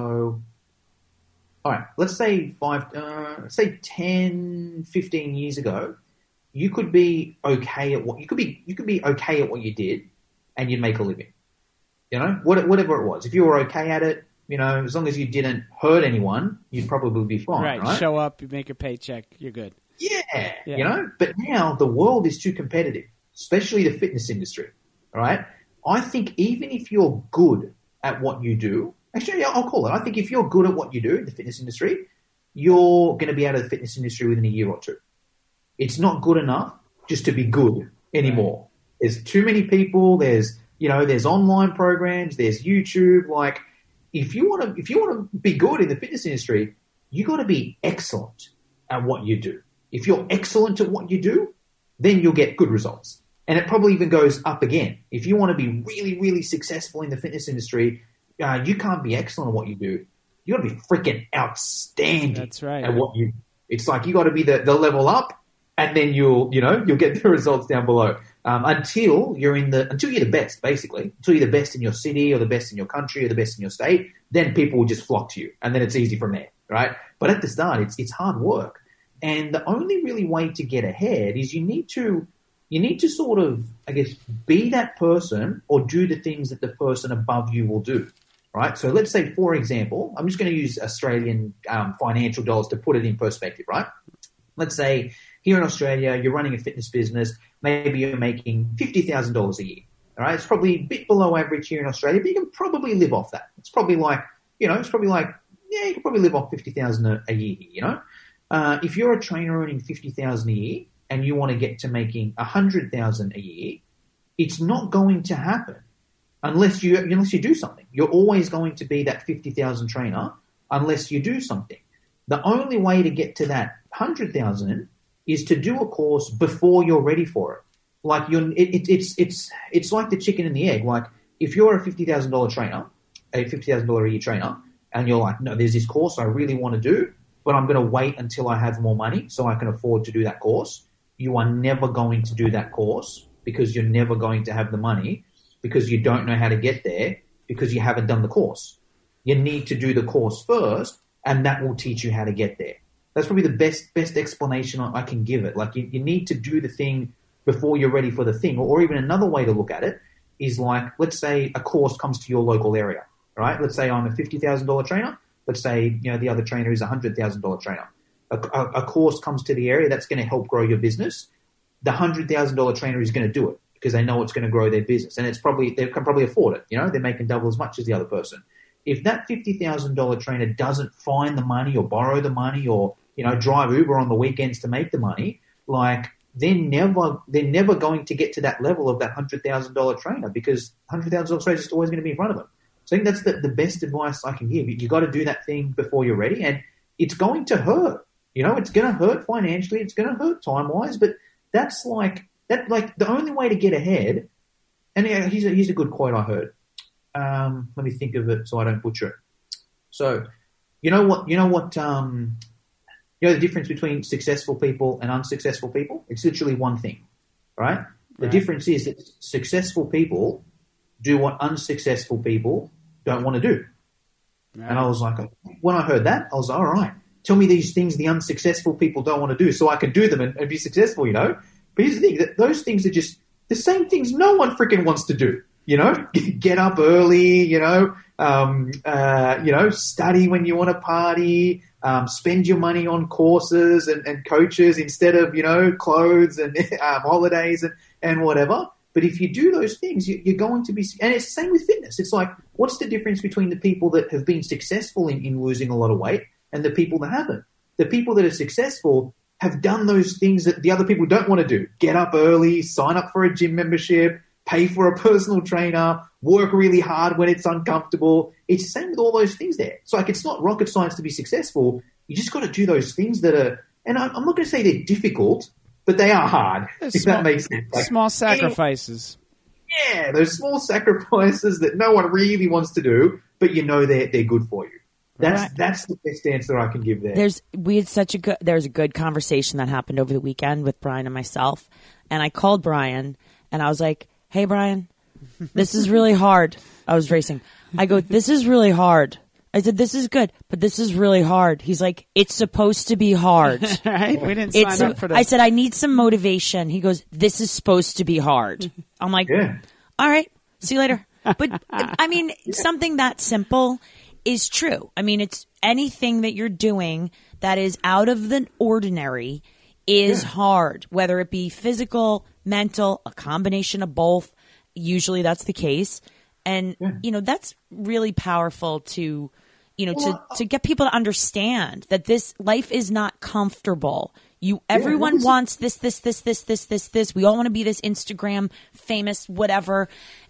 right. Let's say 10, 15 years ago, you could be okay at what you could be okay at what you did, and you'd make a living. You know, whatever it was. If you were okay at it, you know, as long as you didn't hurt anyone, you'd probably be fine. Right. Show up, you make your paycheck, you're good. Yeah, you know, but now the world is too competitive, especially the fitness industry, all right? I think even if you're good at what you do, actually, I'll call it, I think if you're good at what you do in the fitness industry, you're going to be out of the fitness industry within a year or two. It's not good enough just to be good anymore. There's too many people, there's online programs, there's YouTube. Like, if you want to be good in the fitness industry, you got to be excellent at what you do. If you're excellent at what you do, then you'll get good results. And it probably even goes up again. If you want to be really, really successful in the fitness industry, you can't be excellent at what you do. You got to be freaking outstanding. That's right. At what you. It's like you got to be the level up, and then you'll get the results down below. Until you're the best, basically. Until you're the best in your city, or the best in your country, or the best in your state, then people will just flock to you, and then it's easy from there, right? But at the start, it's hard work. And the only really way to get ahead is you need to sort of, I guess, be that person or do the things that the person above you will do, right? So let's say, for example, I'm just going to use Australian financial dollars to put it in perspective, right? Let's say here in Australia, you're running a fitness business. Maybe you're making $50,000 a year, all right? It's probably a bit below average here in Australia, but you can probably live off that. It's probably like, you can probably live off $50,000 a year, you know? If you're a trainer earning $50,000 a year and you want to get to making $100,000 a year, it's not going to happen unless you do something. You're always going to be that 50,000 trainer unless you do something. The only way to get to that 100,000 is to do a course before you're ready for it. Like it's like the chicken and the egg. Like if you're a $50,000 trainer, a $50,000 a year trainer, and you're like, no, there's this course I really want to do, but I'm going to wait until I have more money so I can afford to do that course. You are never going to do that course because you're never going to have the money because you don't know how to get there because you haven't done the course. You need to do the course first, and that will teach you how to get there. That's probably the best explanation I can give it. Like you need to do the thing before you're ready for the thing. Or even another way to look at it is like, let's say a course comes to your local area, right? Let's say I'm a $50,000 trainer. Let's say, the other trainer is a $100,000 trainer. A course comes to the area that's going to help grow your business. The $100,000 trainer is going to do it because they know it's going to grow their business, and they can probably afford it. They're making double as much as the other person. If that $50,000 trainer doesn't find the money or borrow the money or drive Uber on the weekends to make the money, like they're never going to get to that level of that $100,000 trainer because $100,000 trainer is just always going to be in front of them. So I think that's the best advice I can give. You got to do that thing before you're ready, and it's going to hurt. You know, it's going to hurt financially. It's going to hurt time-wise, but that's like the only way to get ahead. And here's a good quote I heard. Let me think of it so I don't butcher it. So, you know the difference between successful people and unsuccessful people? It's literally one thing, right? The difference is that successful people do what unsuccessful people don't want to do. Right. And I was like, when I heard that, I was like, all right, tell me these things the unsuccessful people don't want to do so I can do them and be successful, you know? But here's the thing, that those things are just the same things no one freaking wants to do, you know? Get up early, study when you want to party, spend your money on courses and coaches instead of, clothes and holidays and whatever. But if you do those things, you're going to be – and it's the same with fitness. It's like, what's the difference between the people that have been successful in losing a lot of weight and the people that haven't? The people that are successful have done those things that the other people don't want to do. Get up early, sign up for a gym membership, pay for a personal trainer, work really hard when it's uncomfortable. It's the same with all those things there. It's like it's not rocket science to be successful. You just got to do those things that are – and I'm not going to say they're difficult, but they are hard, if that makes sense. Like, small sacrifices. Yeah, those small sacrifices that no one really wants to do, but they're good for you. That's the best answer I can give there. There's a good conversation that happened over the weekend with Brian and myself, and I called Brian and I was like, "Hey Brian, this is really hard." I was racing. I go, "This is really hard." I said, "This is good, but this is really hard." He's like, "It's supposed to be hard." Right? We didn't sign up for this. I said, "I need some motivation." He goes, "This is supposed to be hard." I'm like, All right, see you later. But I mean, something that simple is true. I mean, it's anything that you're doing that is out of the ordinary is hard, whether it be physical, mental, a combination of both. Usually that's the case. And, that's really powerful to get people to understand that this life is not comfortable. Everyone wants this. We all want to be this Instagram famous, whatever.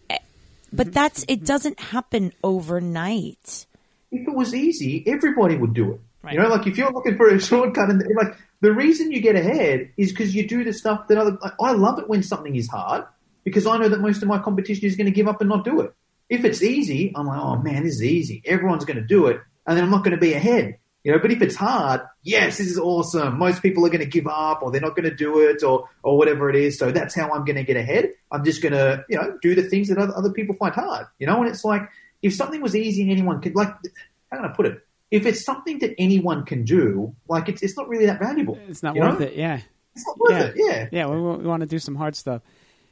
But it doesn't happen overnight. If it was easy, everybody would do it. Right. Like if you're looking for a shortcut, and like the reason you get ahead is because you do the stuff that I love it when something is hard because I know that most of my competition is going to give up and not do it. If it's easy, I'm like, oh man, this is easy. Everyone's going to do it, and then I'm not going to be ahead. But if it's hard, yes, this is awesome. Most people are going to give up, or they're not going to do it, or whatever it is. So that's how I'm going to get ahead. I'm just going to, do the things that other people find hard. And it's like if something was easy and anyone could, like, how can I put it? If it's something that anyone can do, like it's not really that valuable. It's not worth it. Yeah, it's not worth it. Yeah, yeah. We want to do some hard stuff.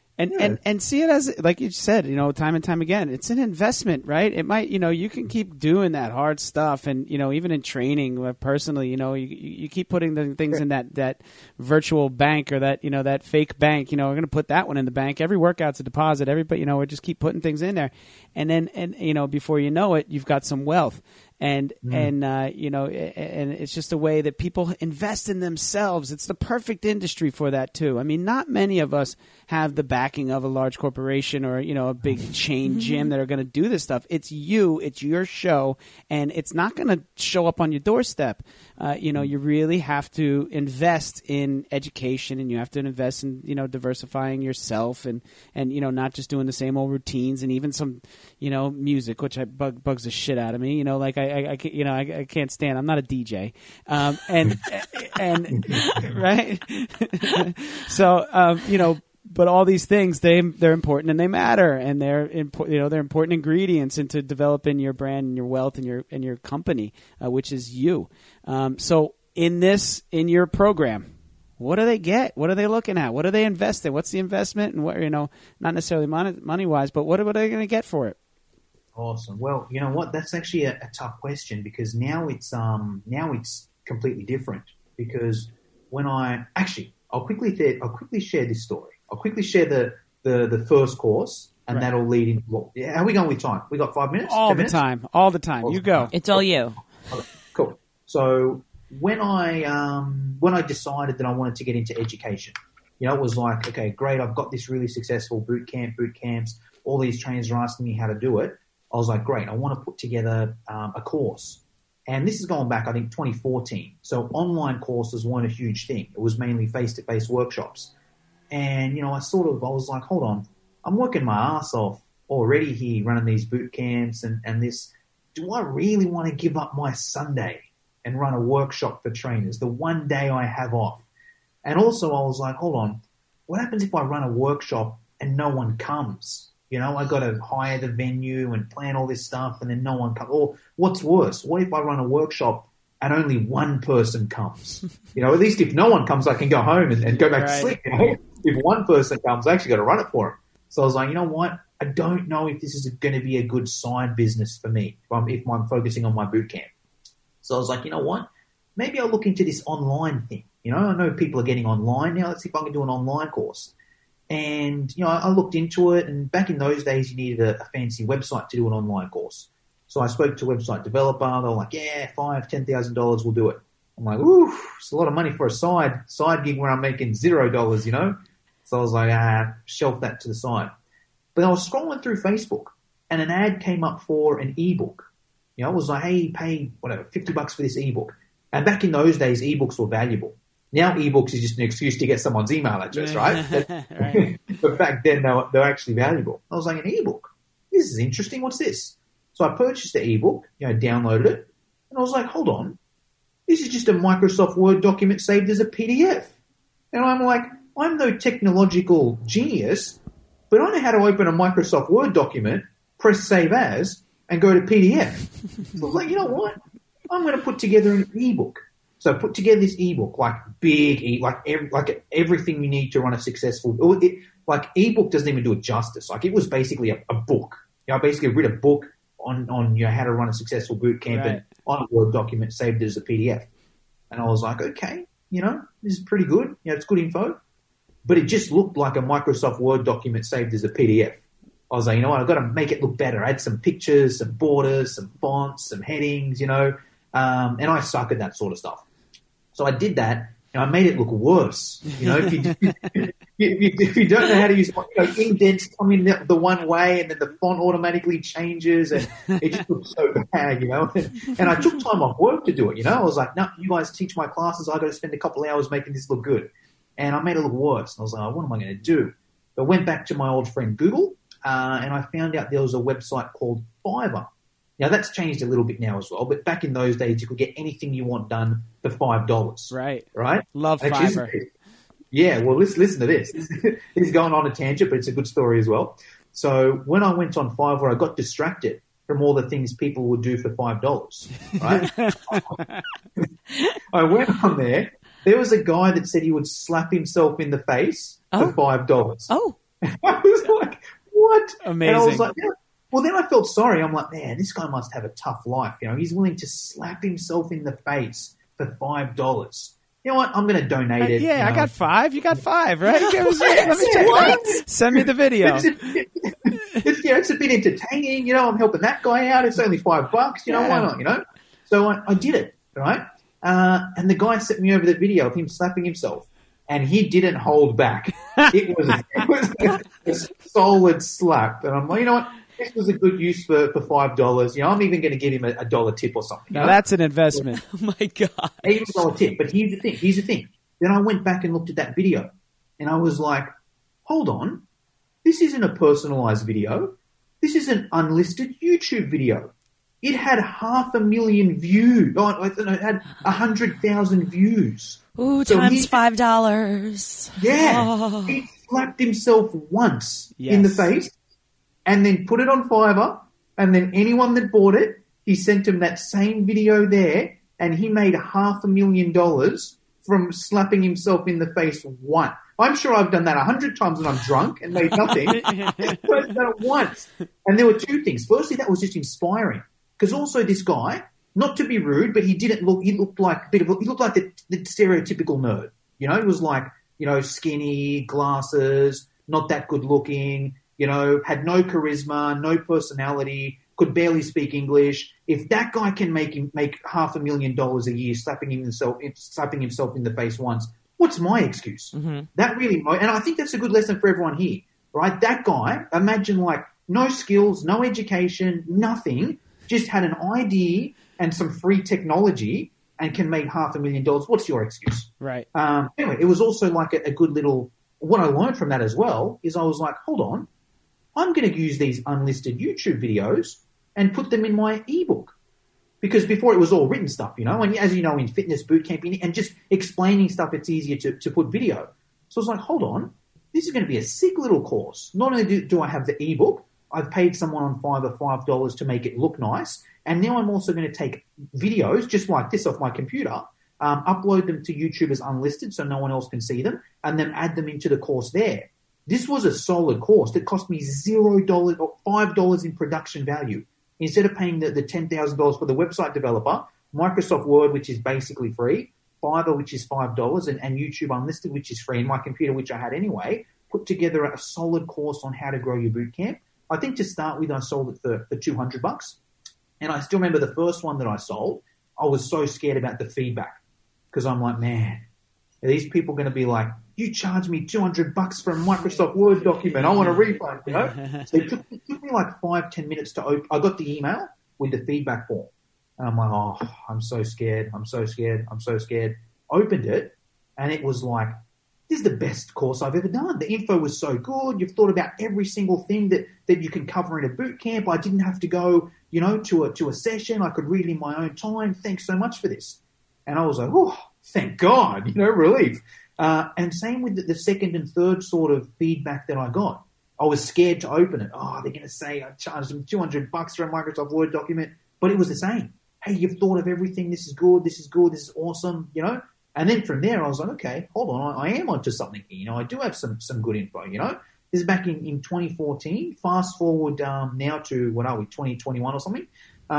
And see it as, like you said, time and time again, it's an investment, right? It might, you can keep doing that hard stuff. And, even in training personally, you keep putting the things in that virtual bank or that fake bank, we're going to put that one in the bank. Every workout's a deposit. Everybody, we just keep putting things in there. And then, before you know it, you've got some wealth. And it's just a way that people invest in themselves. It's the perfect industry for that too. I mean, not many of us have the backing of a large corporation or, a big chain gym that are going to do this stuff. It's your show, and it's not going to show up on your doorstep. You really have to invest in education, and you have to invest in, diversifying yourself and not just doing the same old routines, and even some, music, which bugs the shit out of me, I can't stand. I'm not a DJ, and right. So but all these things they're important and they matter, and they're important ingredients into developing your brand and your wealth and your company, which is you. So in your program, what do they get? What are they looking at? What do they invest in? What's the investment? And what not necessarily money wise, but what are they going to get for it? Awesome. Well, you know what? That's actually a tough question because now it's completely different. Because I'll quickly share this story. I'll quickly share the first course, and that'll lead into how are we going with time? We got 5 minutes? All the time. You go. It's all you. Okay, cool. So when I decided that I wanted to get into education, it was like, okay, great. I've got this really successful boot camps. All these trainers are asking me how to do it. I was like, great, I want to put together a course. And this is going back, I think, 2014. So online courses weren't a huge thing. It was mainly face-to-face workshops. And, I was like, hold on, I'm working my ass off already here running these boot camps and this. Do I really want to give up my Sunday and run a workshop for trainers, the one day I have off? And also I was like, hold on, what happens if I run a workshop and no one comes? I got to hire the venue and plan all this stuff and then no one comes. Or what's worse, what if I run a workshop and only one person comes? At least if no one comes, I can go home and go back to sleep. If one person comes, I actually got to run it for him. So I was like, you know what? I don't know if this is going to be a good side business for me if I'm focusing on my boot camp. So I was like, you know what? Maybe I'll look into this online thing. I know people are getting online now. Let's see if I can do an online course. And, I looked into it, and back in those days, you needed a fancy website to do an online course. So I spoke to a website developer. They were like, yeah, $5,000, $10,000, we'll do it. I'm like, ooh, it's a lot of money for a side gig where I'm making $0, So I was like, shelf that to the side. But I was scrolling through Facebook, and an ad came up for an ebook. It was like, hey, pay, whatever, $50 for this ebook. And back in those days, ebooks were valuable. Now ebooks is just an excuse to get someone's email address, right? Right. But back then, they're actually valuable. I was like, an ebook? This is interesting. What's this? So I purchased the ebook, downloaded it, and I was like, hold on. This is just a Microsoft Word document saved as a PDF. And I'm like, I'm no technological genius, but I know how to open a Microsoft Word document, press Save As, and go to PDF. So I was like, you know what? I'm going to put together an ebook. So I put together this ebook, like big, like everything you need to run a successful. Like ebook doesn't even do it justice. Like it was basically a book. I basically read a book on how to run a successful boot camp and on a Word document saved as a PDF. And I was like, okay, this is pretty good. It's good info. But it just looked like a Microsoft Word document saved as a PDF. I was like, you know what, I've got to make it look better. Add some pictures, some borders, some fonts, some headings, and I suck at that sort of stuff. So I did that, and I made it look worse. If you don't know how to use indents come in the one way, and then the font automatically changes, and it just looks so bad, And I took time off work to do it, I was like, no, you guys teach my classes. I got to spend a couple of hours making this look good. And I made it look worse. And I was like, what am I going to do? I went back to my old friend Google, and I found out there was a website called Fiverr. Now, that's changed a little bit now as well, but back in those days, you could get anything you want done for $5. Right. Love Fiverr. Yeah, well, listen to this. This is going on a tangent, but it's a good story as well. So when I went on Fiverr, I got distracted from all the things people would do for $5, right? I went on there. There was a guy that said he would slap himself in the face for $5. Oh. I was like, what? Amazing. And I was like, yeah. Well, then I felt sorry. I'm like, man, this guy must have a tough life. He's willing to slap himself in the face for $5. You know what? I'm going to donate it. I got 5. You got 5, right? Let me check that. Send me the video. It's a bit entertaining. I'm helping that guy out. It's only $5. Why not? So I did it, right? And the guy sent me over the video of him slapping himself, and he didn't hold back. It was a solid slap. And I'm like, you know what? This was a good use for $5. I'm even going to give him a $1 tip or something. Now that's an investment. Oh my God. Even $1 tip. But here's the thing. Then I went back and looked at that video, and I was like, hold on. This isn't a personalized video. This is an unlisted YouTube video. It had 500,000 views. It had 100,000 views. Ooh, so times $5. Yeah. Oh. He slapped himself once in the face, and then put it on Fiverr, and then anyone that bought it, he sent him that same video there, and he made $500,000 from slapping himself in the face once. I'm sure I've done that 100 times when I'm drunk and made nothing. I've done it once. And there were two things. Firstly, that was just inspiring, because also this guy, not to be rude, but he looked like the stereotypical nerd. He was like, skinny, glasses, not that good looking, had no charisma, no personality, could barely speak English. If that guy can make $500,000 a year slapping himself in the face once, what's my excuse? Mm-hmm. That really, and I think that's a good lesson for everyone here, right? That guy, imagine no skills, no education, nothing, just had an idea and some free technology and can make $500,000, what's your excuse? Right. Anyway, it was also like a good little, what I learned from that as well is I was like, hold on, I'm going to use these unlisted YouTube videos and put them in my ebook. Because before it was all written stuff, you know, and as you know, in fitness boot camping and just explaining stuff, it's easier to put video. So I was like, hold on, this is going to be a sick little course. Not only do I have the ebook, I've paid someone on Fiverr $5 to make it look nice. And now I'm also going to take videos just like this off my computer, upload them to YouTube as unlisted so no one else can see them, and then add them into the course there. This was a solid course that cost me $0 or $5 in production value. Instead of paying the $10,000 for the website developer, Microsoft Word, which is basically free, Fiverr, which is $5, and YouTube Unlisted, which is free, and my computer, which I had anyway, put together a solid course on how to grow your bootcamp. I think to start with, I sold it for $200. And I still remember the first one that I sold, I was so scared about the feedback because I'm like, man, are these people going to be like, you charge me $200 for a Microsoft Word document. I want a refund, you know? So it took me like 5-10 minutes to open. I got the email with the feedback form. And I'm like, oh, I'm so scared. I'm so scared. I'm so scared. Opened it, and it was like, this is the best course I've ever done. The info was so good. You've thought about every single thing that you can cover in a boot camp. I didn't have to go, you know, to a session. I could read in my own time. Thanks so much for this. And I was like, oh, thank God, you know, relief. And same with the second and third sort of feedback that I got. I was scared to open it. Oh, they're going to say I charged them $200 for a Microsoft Word document. But it was the same. Hey, you've thought of everything. This is good. This is good. This is awesome, you know. And then from there, I was like, okay, hold on. I am onto something here. You know, I do have some good info, you know. This is back in 2014. Fast forward now to, what are we, 2021 or something.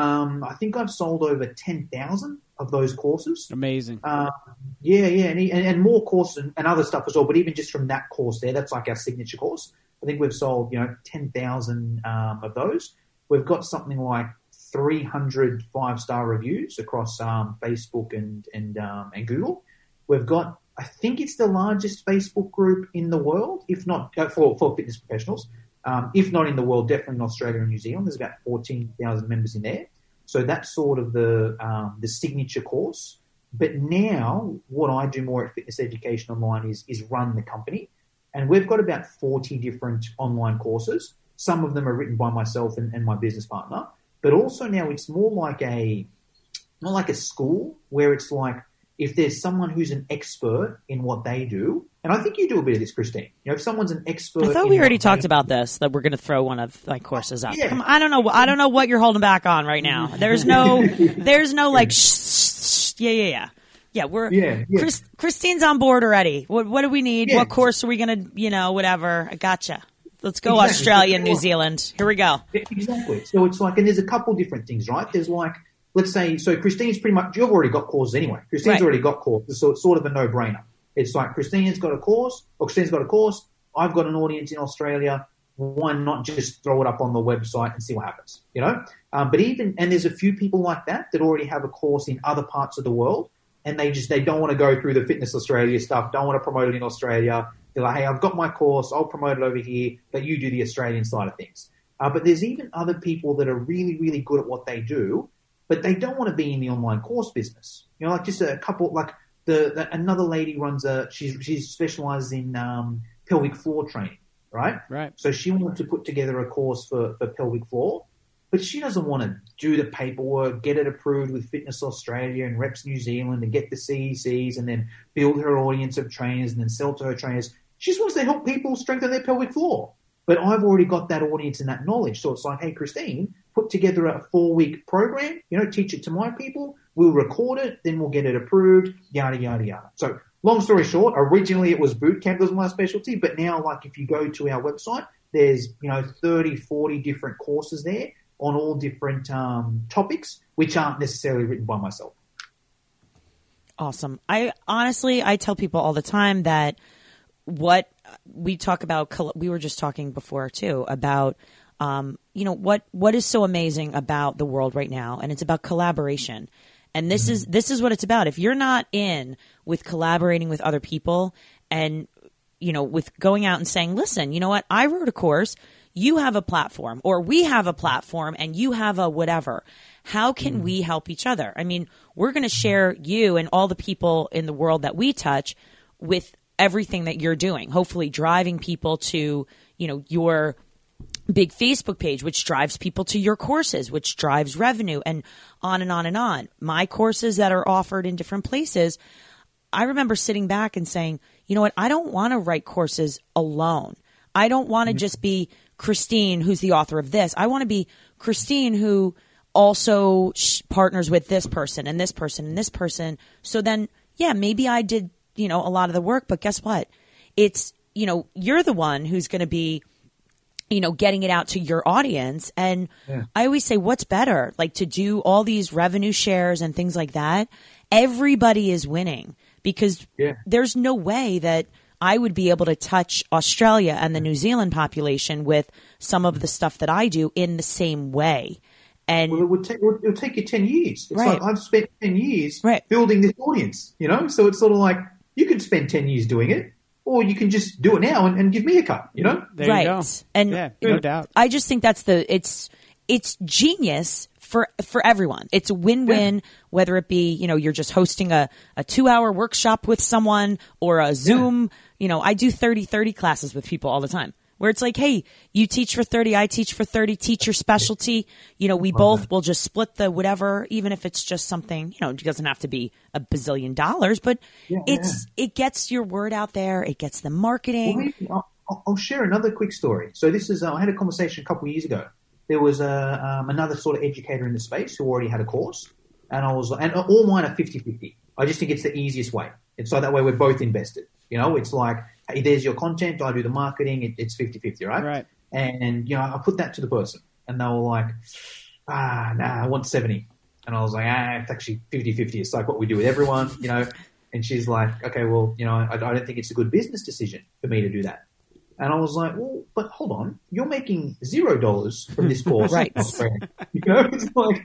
I think I've sold over 10,000 of those courses. Amazing. Yeah, and more courses and other stuff as well. But even just from that course there, that's like our signature course. I think we've sold, you know, 10,000 of those. We've got something like 300 5-star reviews across Facebook and Google. We've got, I think it's the largest Facebook group in the world, if not for fitness professionals. If not in the world, definitely in Australia and New Zealand. There's about 14,000 members in there. So that's sort of the signature course. But now what I do more at Fitness Education Online is run the company. And we've got about 40 different online courses. Some of them are written by myself and my business partner. But also now it's more like not like a school where it's like if there's someone who's an expert in what they do, and I think you do a bit of this, Christine. You know, if somene's an expert, I thought we already talked about this, that we're going to throw one of my courses up. Yeah. I don't know what you're holding back on right now. There's no like yeah. Christine's on board already. What do we need? Yeah. What course are we going to, whatever. I gotcha. Let's go, exactly. Australia and New Zealand. Here we go. Exactly. So it's like, and there's a couple different things, right? There's like, let's say, so Christine's pretty much, you've already got courses anyway. Christine's already got courses, so it's sort of a no-brainer. It's like Christine's got a course, I've got an audience in Australia. Why not just throw it up on the website and see what happens, you know? But and there's a few people like that already have a course in other parts of the world, and they don't want to go through the Fitness Australia stuff, don't want to promote it in Australia. They're like, hey, I've got my course, I'll promote it over here, but you do the Australian side of things. But there's even other people that are really, really good at what they do, but they don't want to be in the online course business. You know, like just a couple, like another lady runs she specializes in pelvic floor training, right? Right. So she wanted to put together a course for pelvic floor, but she doesn't want to do the paperwork, get it approved with Fitness Australia and Reps New Zealand and get the CECs and then build her audience of trainers and then sell to her trainers. She just wants to help people strengthen their pelvic floor. But I've already got that audience and that knowledge. So it's like, hey, Christine, put together a 4-week program, teach it to my people. We'll record it, then we'll get it approved, yada, yada, yada. So long story short, originally it was bootcamp that was my specialty, but now, like, if you go to our website, there's, 30, 40 different courses there on all different topics, which aren't necessarily written by myself. Awesome. I tell people all the time that what we talk about, we were just talking before too, about, what is so amazing about the world right now. And it's about collaboration. And this is what it's about. If you're not in with collaborating with other people and, with going out and saying, listen, you know what? I wrote a course. you have a platform or we have a platform and you have a whatever. How can we help each other? I mean, we're going to share you and all the people in the world that we touch with everything that you're doing, hopefully driving people to, your big Facebook page, which drives people to your courses, which drives revenue, and on and on and on. My courses that are offered in different places, I remember sitting back and saying, you know what, I don't want to write courses alone. I don't want to just be Christine, who's the author of this. I want to be Christine, who also partners with this person and this person and this person. So then, yeah, maybe I did, a lot of the work, but guess what? It's, you're the one who's going to be, getting it out to your audience. And I always say, what's better? Like to do all these revenue shares and things like that. Everybody is winning because there's no way that I would be able to touch Australia and the New Zealand population with some of the stuff that I do in the same way. And it would take you 10 years. It's like I've spent 10 years building this audience, so it's sort of like you could spend 10 years doing it, or you can just do it now and give me a cut, There you go. And no doubt. I just think that's it's genius for everyone. It's a win-win, whether it be, you're just hosting a 2-hour workshop with someone or a Zoom. I do 30 classes with people all the time where it's like, hey, you teach for 30, I teach for 30, teach your specialty. We both will just split the whatever, even if it's just something, it doesn't have to be $1 billion, but it gets your word out there. It gets the marketing. Well, I'll share another quick story. So this is, I had a conversation a couple of years ago. There was another sort of educator in the space who already had a course, and and all mine are 50-50. I just think it's the easiest way. It's so that way we're both invested. It's like, hey, there's your content, I do the marketing, it's 50-50, right? Right. And, I put that to the person, and they were like, I want 70. And I was like, it's actually 50-50. It's like what we do with everyone, And she's like, okay, well, I don't think it's a good business decision for me to do that. And I was like, well, but hold on, you're making $0 from this course. Right. It's like,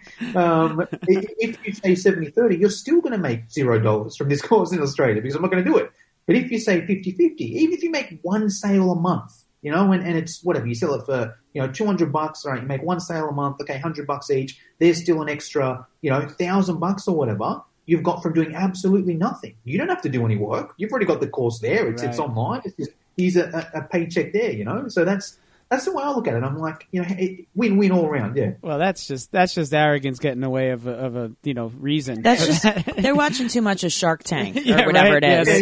if you say 70-30, you're still going to make $0 from this course in Australia because I'm not going to do it. But if you say 50-50, even if you make one sale a month, and it's whatever, you sell it for, $200, right? You make one sale a month, okay, $100 each. There's still an extra, $1,000 or whatever you've got from doing absolutely nothing. You don't have to do any work. You've already got the course there. It's online. It's just, he's a paycheck there, So that's the way I look at it. I'm like, win-win all around. Yeah. Well, that's just arrogance getting in the way of a reason. That's just they're watching too much of Shark Tank or whatever it is.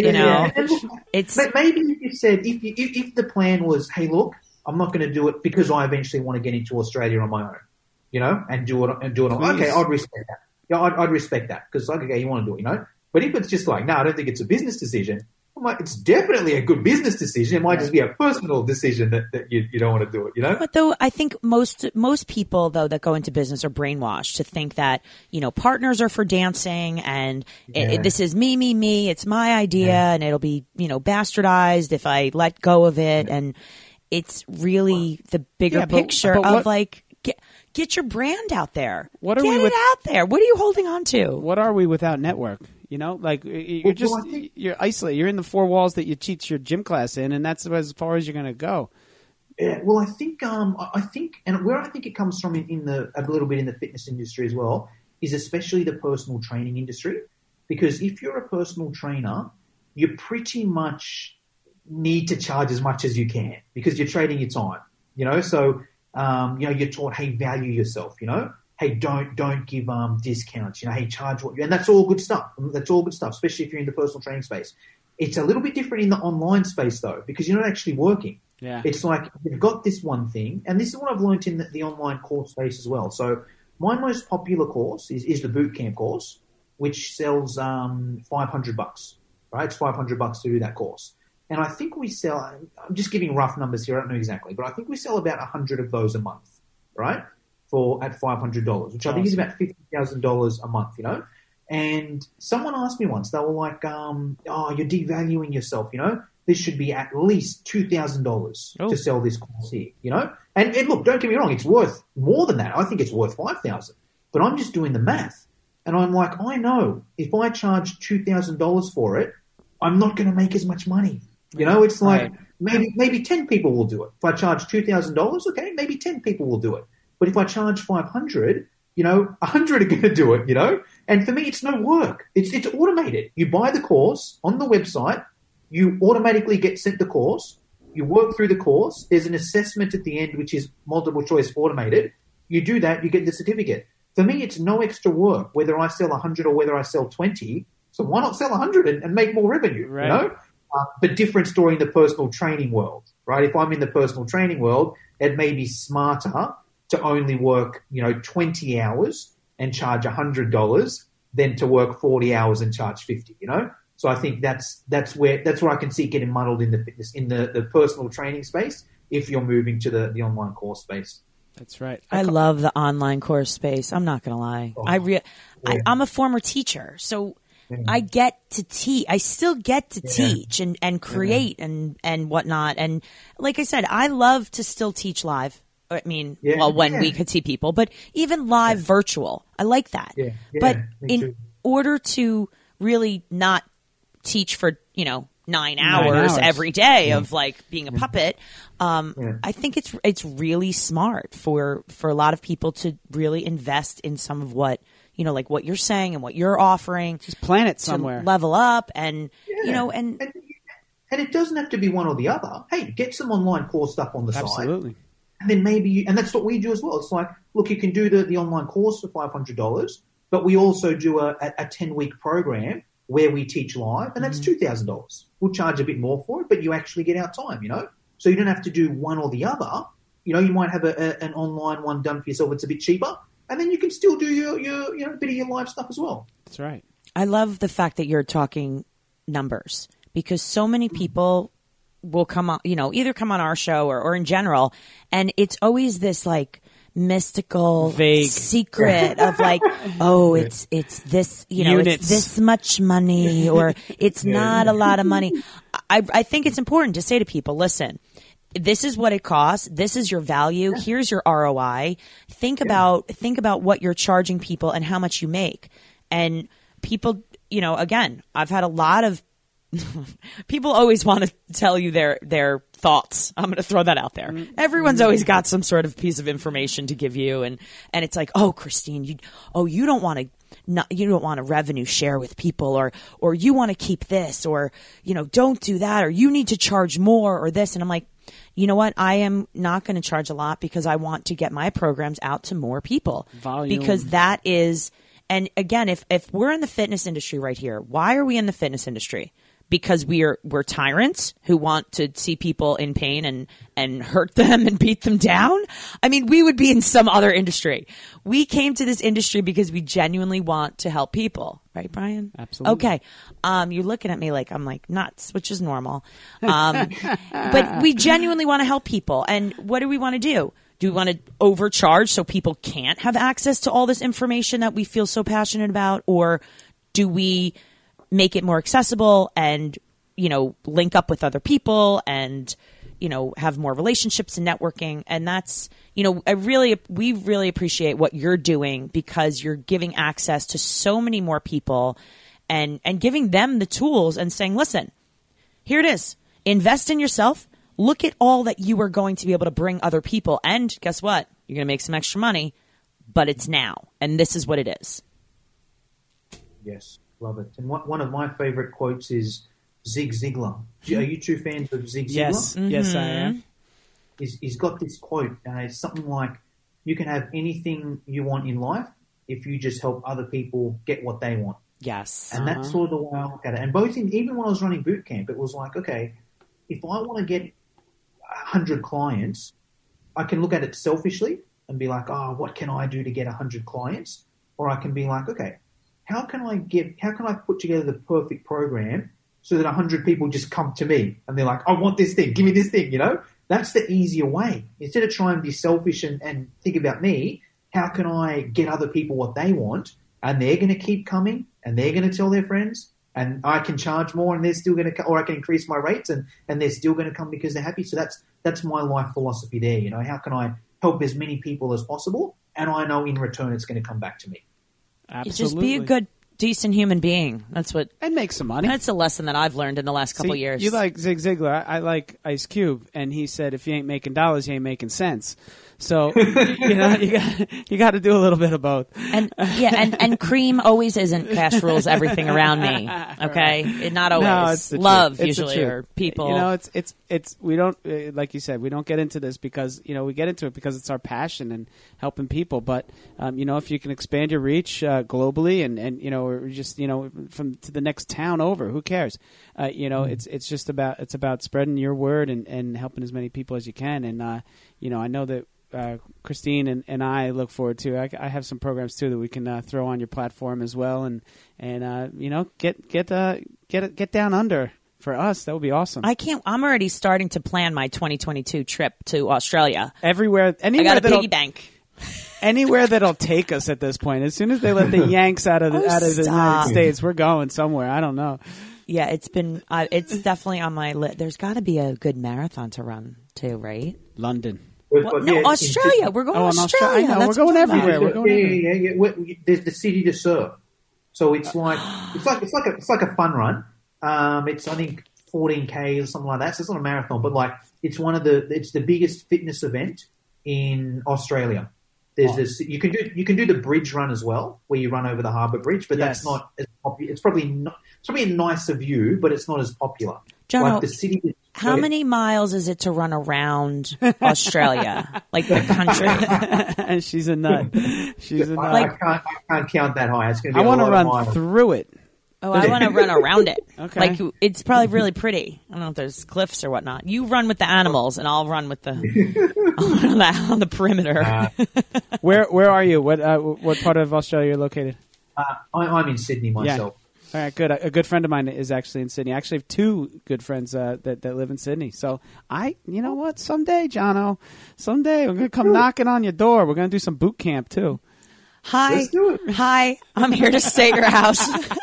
It's but maybe if you said if the plan was, hey, look, I'm not going to do it because I eventually want to get into Australia on my own, and do it. Okay, I'd respect that. Yeah, I'd respect that because okay, you want to do it, But if it's just like, no, I don't think it's a business decision. It's definitely a good business decision. It might just be a personal decision that you don't want to do it, But though I think most people though that go into business are brainwashed to think that partners are for dancing and this is me. It's my idea and it'll be bastardized if I let go of it. And it's really the bigger picture of like get your brand out there. Get it out there. What are you holding on to? What are we without network? Like you're isolated. You're in the four walls that you teach your gym class in, and that's as far as you're going to go. Yeah, well, I think, and where I think it comes from a little bit in the fitness industry as well, is especially the personal training industry. Because if you're a personal trainer, you pretty much need to charge as much as you can because you're trading your time. So you're taught, hey, value yourself. Hey, don't give discounts. Hey, charge what you, and that's all good stuff. That's all good stuff, especially if you're in the personal training space. It's a little bit different in the online space though, because you're not actually working. Yeah. It's like you've got this one thing, and this is what I've learned in the online course space as well. So my most popular course is the bootcamp course, which sells $500. Right, it's $500 to do that course. And I think we sell. I'm just giving rough numbers here. I don't know exactly, but I think we sell about 100 of those a month. Right. At $500, which I think is about $50,000 a month, And someone asked me once, they were like, you're devaluing yourself, This should be at least $2,000 to sell this course here, And look, don't get me wrong, it's worth more than that. I think it's worth $5,000. But I'm just doing the math. And I'm like, I know if I charge $2,000 for it, I'm not going to make as much money. You know, it's like Right. maybe 10 people will do it. If I charge $2,000, okay, maybe 10 people will do it. But if I charge 500, 100 are going to do it, And for me, it's no work. It's automated. You buy the course on the website. You automatically get sent the course. You work through the course. There's an assessment at the end, which is multiple choice automated. You do that, you get the certificate. For me, it's no extra work, whether I sell 100 or whether I sell 20. So why not sell 100 and make more revenue, Right. But different story in the personal training world, right? If I'm in the personal training world, it may be smarter to only work, 20 hours and charge $100 than to work 40 hours and charge 50, So I think that's where I can see it getting muddled in the fitness, in the personal training space if you're moving to the online course space. That's right. I love the online course space. I'm not going to lie. I'm a former teacher, so I get to teach. I still get to teach and create and whatnot. And like I said, I love to still teach live. I mean, when we could see people, but even live virtual, I like that. Yeah. But Me in too. order to really not teach for, 9 hours every day of like being a puppet, I think it's really smart for a lot of people to really invest in some of what, like what you're saying and what you're offering. Just plan it to somewhere. level up and, and it doesn't have to be one or the other. Hey, get some online course stuff on the side. Absolutely. And then maybe and that's what we do as well. It's like, look, you can do the online course for $500, but we also do a 10-week program where we teach live, and that's $2,000. We'll charge a bit more for it, but you actually get our time, So you don't have to do one or the other. You might have an online one done for yourself. It's a bit cheaper, and then you can still do your bit of your live stuff as well. That's right. I love the fact that you're talking numbers because so many people will come on, either come on our show or in general, and it's always this like mystical vague secret of like, oh, it's this, Units. it's this much money or it's not a lot of money. I think it's important to say to people, listen, this is what it costs. This is your value. Here's your ROI. Think about what you're charging people and how much you make. And people, again, I've had a lot of people always want to tell you their thoughts. I'm going to throw that out there. Everyone's always got some sort of piece of information to give you, and it's like, oh, Christine, you don't want to revenue share with people, or you want to keep this, or don't do that, or you need to charge more, or this. And I'm like, you know what? I am not going to charge a lot because I want to get my programs out to more people. Volume. Because that is, and again, if we're in the fitness industry right here, why are we in the fitness industry? Because we're tyrants who want to see people in pain and hurt them and beat them down. I mean, we would be in some other industry. We came to this industry because we genuinely want to help people. Right, Brian? Absolutely. Okay. You're looking at me like I'm like nuts, which is normal. But we genuinely want to help people. And what do we want to do? Do we want to overcharge so people can't have access to all this information that we feel so passionate about? Or do we make it more accessible and, link up with other people and, have more relationships and networking? And that's, we really appreciate what you're doing because you're giving access to so many more people and giving them the tools and saying, listen, here it is. Invest in yourself. Look at all that you are going to be able to bring other people. And guess what? You're going to make some extra money, but it's now. And this is what it is. Yes. Love it. And one of my favorite quotes is Zig Ziglar. Are you two fans of Zig Ziglar? Yes. Yes, I am. He's got this quote. It's something like, you can have anything you want in life if you just help other people get what they want. Yes. And that's sort of the way I look at it. And even when I was running boot camp, it was like, okay, if I want to get 100 clients, I can look at it selfishly and be like, oh, what can I do to get 100 clients? Or I can be like, okay, how can I put together the perfect program so that 100 people just come to me and they're like, I want this thing, give me this thing, That's the easier way. Instead of trying to be selfish and think about me, how can I get other people what they want and they're going to keep coming and they're going to tell their friends and I can charge more and they're still going to, or I can increase my rates and they're still going to come because they're happy. So that's my life philosophy there. How can I help as many people as possible? And I know in return it's going to come back to me. Absolutely. Just be a good decent human being. That's what. And make some money. That's a lesson that I've learned in the last couple See, years. You like Zig Ziglar. I like Ice Cube, and he said, "If you ain't making dollars, you ain't making sense." So you got to do a little bit of both. And cream always isn't cash rules everything around me. Okay, not always. No, it's the love truth. usually or people. It's we don't like you said, we don't get into this because we get into it because it's our passion and helping people. But if you can expand your reach globally and or just from to the next town over, who cares? It's about spreading your word and helping as many people as you can. And I know that. Christine and I look forward to. I have some programs too that we can throw on your platform as well, and get down under for us. That would be awesome. I'm already starting to plan my 2022 trip to Australia. Anywhere I got a piggy bank. Anywhere that'll take us at this point. As soon as they let the Yanks out of the United States, we're going somewhere. I don't know. Yeah, it's definitely on my list. There's got to be a good marathon to run too, right? London. Australia. We're going to Australia. I know. We're going everywhere. Yeah. There's the City to Surf, so it's like a fun run. It's I think 14K or something like that. So it's not a marathon, but it's it's the biggest fitness event in Australia. There's this. You can do the bridge run as well, where you run over the harbour bridge, but that's not as popular. It's probably a nicer view, but it's not as popular. John, the city. How many miles is it to run around Australia, like the country? She's a nut. I can't count that high. It's going to be. I want to run miles. through it. Oh, I want to run around it. Okay. Like it's probably really pretty. I don't know if there's cliffs or whatnot. You run with the animals, and I'll run with the on the perimeter. Where are you? What part of Australia are you located? I'm in Sydney myself. Yeah. All right, good. A good friend of mine is actually in Sydney. I actually have two good friends that live in Sydney. So you know what? Someday, Jono, we're going to come knocking on your door. We're going to do some boot camp too. Hi, I'm here to stay at your house.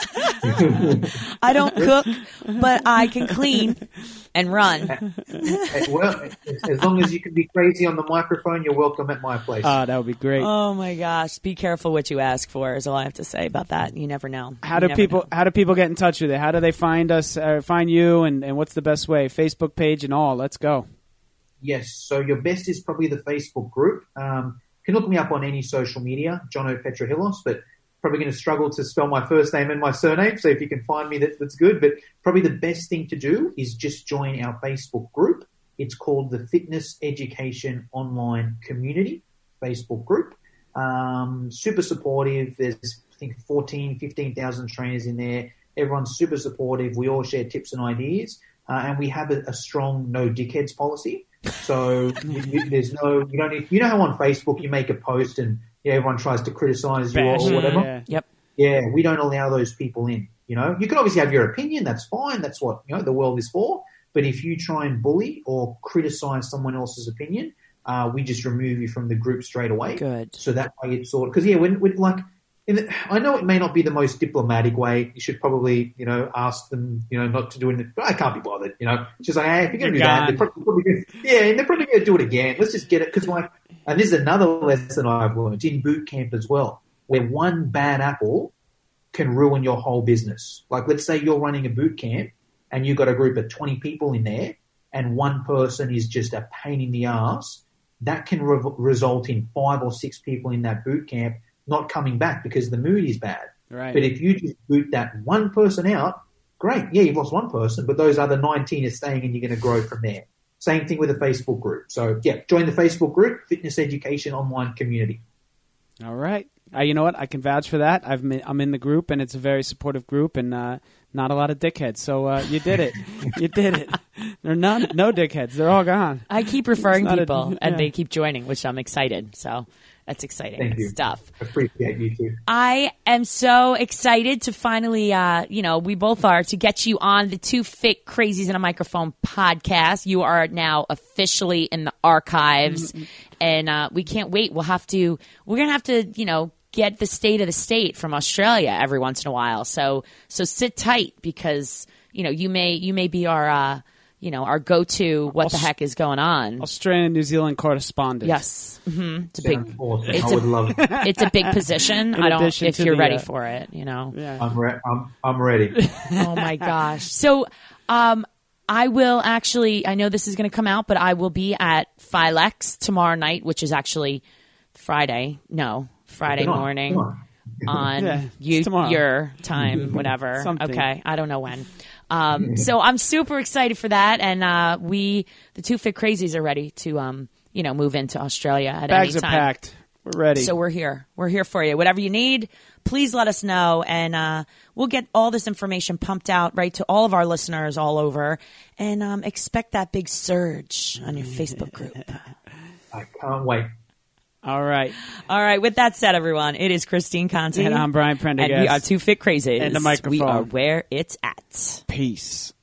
I don't cook, but I can clean and run. Well, as long as you can be crazy on the microphone, you're welcome at my place. That would be great. Oh my gosh! Be careful what you ask for. Is all I have to say about that. You never know. How do people get in touch with it? How do they find us? Find you? And what's the best way? Facebook page and all. Let's go. Yes. So your best is probably the Facebook group. You can look me up on any social media, Jono Petrohilos, but probably going to struggle to spell my first name and my surname. So if you can find me, that's good. But probably the best thing to do is just join our Facebook group. It's called the Fitness Education Online Community Facebook group. Super supportive. There's, I think, 15,000 trainers in there. Everyone's super supportive. We all share tips and ideas. And we have a strong no dickheads policy. So there's no, you don't need, how on Facebook you make a post and everyone tries to criticize you or whatever. Yeah. Yep. Yeah, we don't allow those people in. You can obviously have your opinion. That's fine. That's what the world is for. But if you try and bully or criticize someone else's opinion, we just remove you from the group straight away. Good. So that way it's sort of, because when I know it may not be the most diplomatic way. You should probably, ask them, not to do it. I can't be bothered, It's just like, hey, if you're going to do that, they're probably going to do it again. Let's just get it. Because and this is another lesson I've learned in boot camp as well, where one bad apple can ruin your whole business. Like, let's say you're running a boot camp and you've got a group of 20 people in there and one person is just a pain in the ass. That can result in 5 or 6 people in that boot camp not coming back because the mood is bad. Right. But if you just boot that one person out, great. Yeah, you've lost one person, but those other 19 are staying and you're going to grow from there. Same thing with the Facebook group. So, yeah, join the Facebook group, Fitness Education Online Community. All right. You know what? I can vouch for that. I'm in the group, and it's a very supportive group, and not a lot of dickheads. So you did it. You did it. There are no dickheads. They're all gone. I keep referring people, and they keep joining, which I'm excited. So that's exciting Thank you. stuff. Appreciate you too. I am so excited to finally, we both are, to get you on the Two Fit Crazies in a Microphone podcast. You are now officially in the archives, and we can't wait. We're going to have to, get the state of the state from Australia every once in a while. So sit tight because, you may be our our go-to what the heck is going on. Australia and New Zealand correspondent. Yes. It's a big Sounds awesome. I would love it. it's a big position. In I don't addition if to you're the, ready for it, Yeah. I'm ready. Oh my gosh. So I will actually, I know this is going to come out, but I will be at Philex tomorrow night, which is actually Friday morning on Yeah, it's tomorrow. your time, whatever. Something. Okay. I don't know when. So I'm super excited for that. And the Two Fit Crazies are ready to, move into Australia at Bags any are time. packed. We're ready. So we're here. We're here for you. Whatever you need, please let us know. And we'll get all this information pumped out right to all of our listeners all over. And expect that big surge on your Facebook group. I can't wait. All right. All right. With that said, everyone, it is Christine Conti. And I'm Brian Prendergast. And we are Two Fit Crazies. And the microphone. We are where it's at. Peace.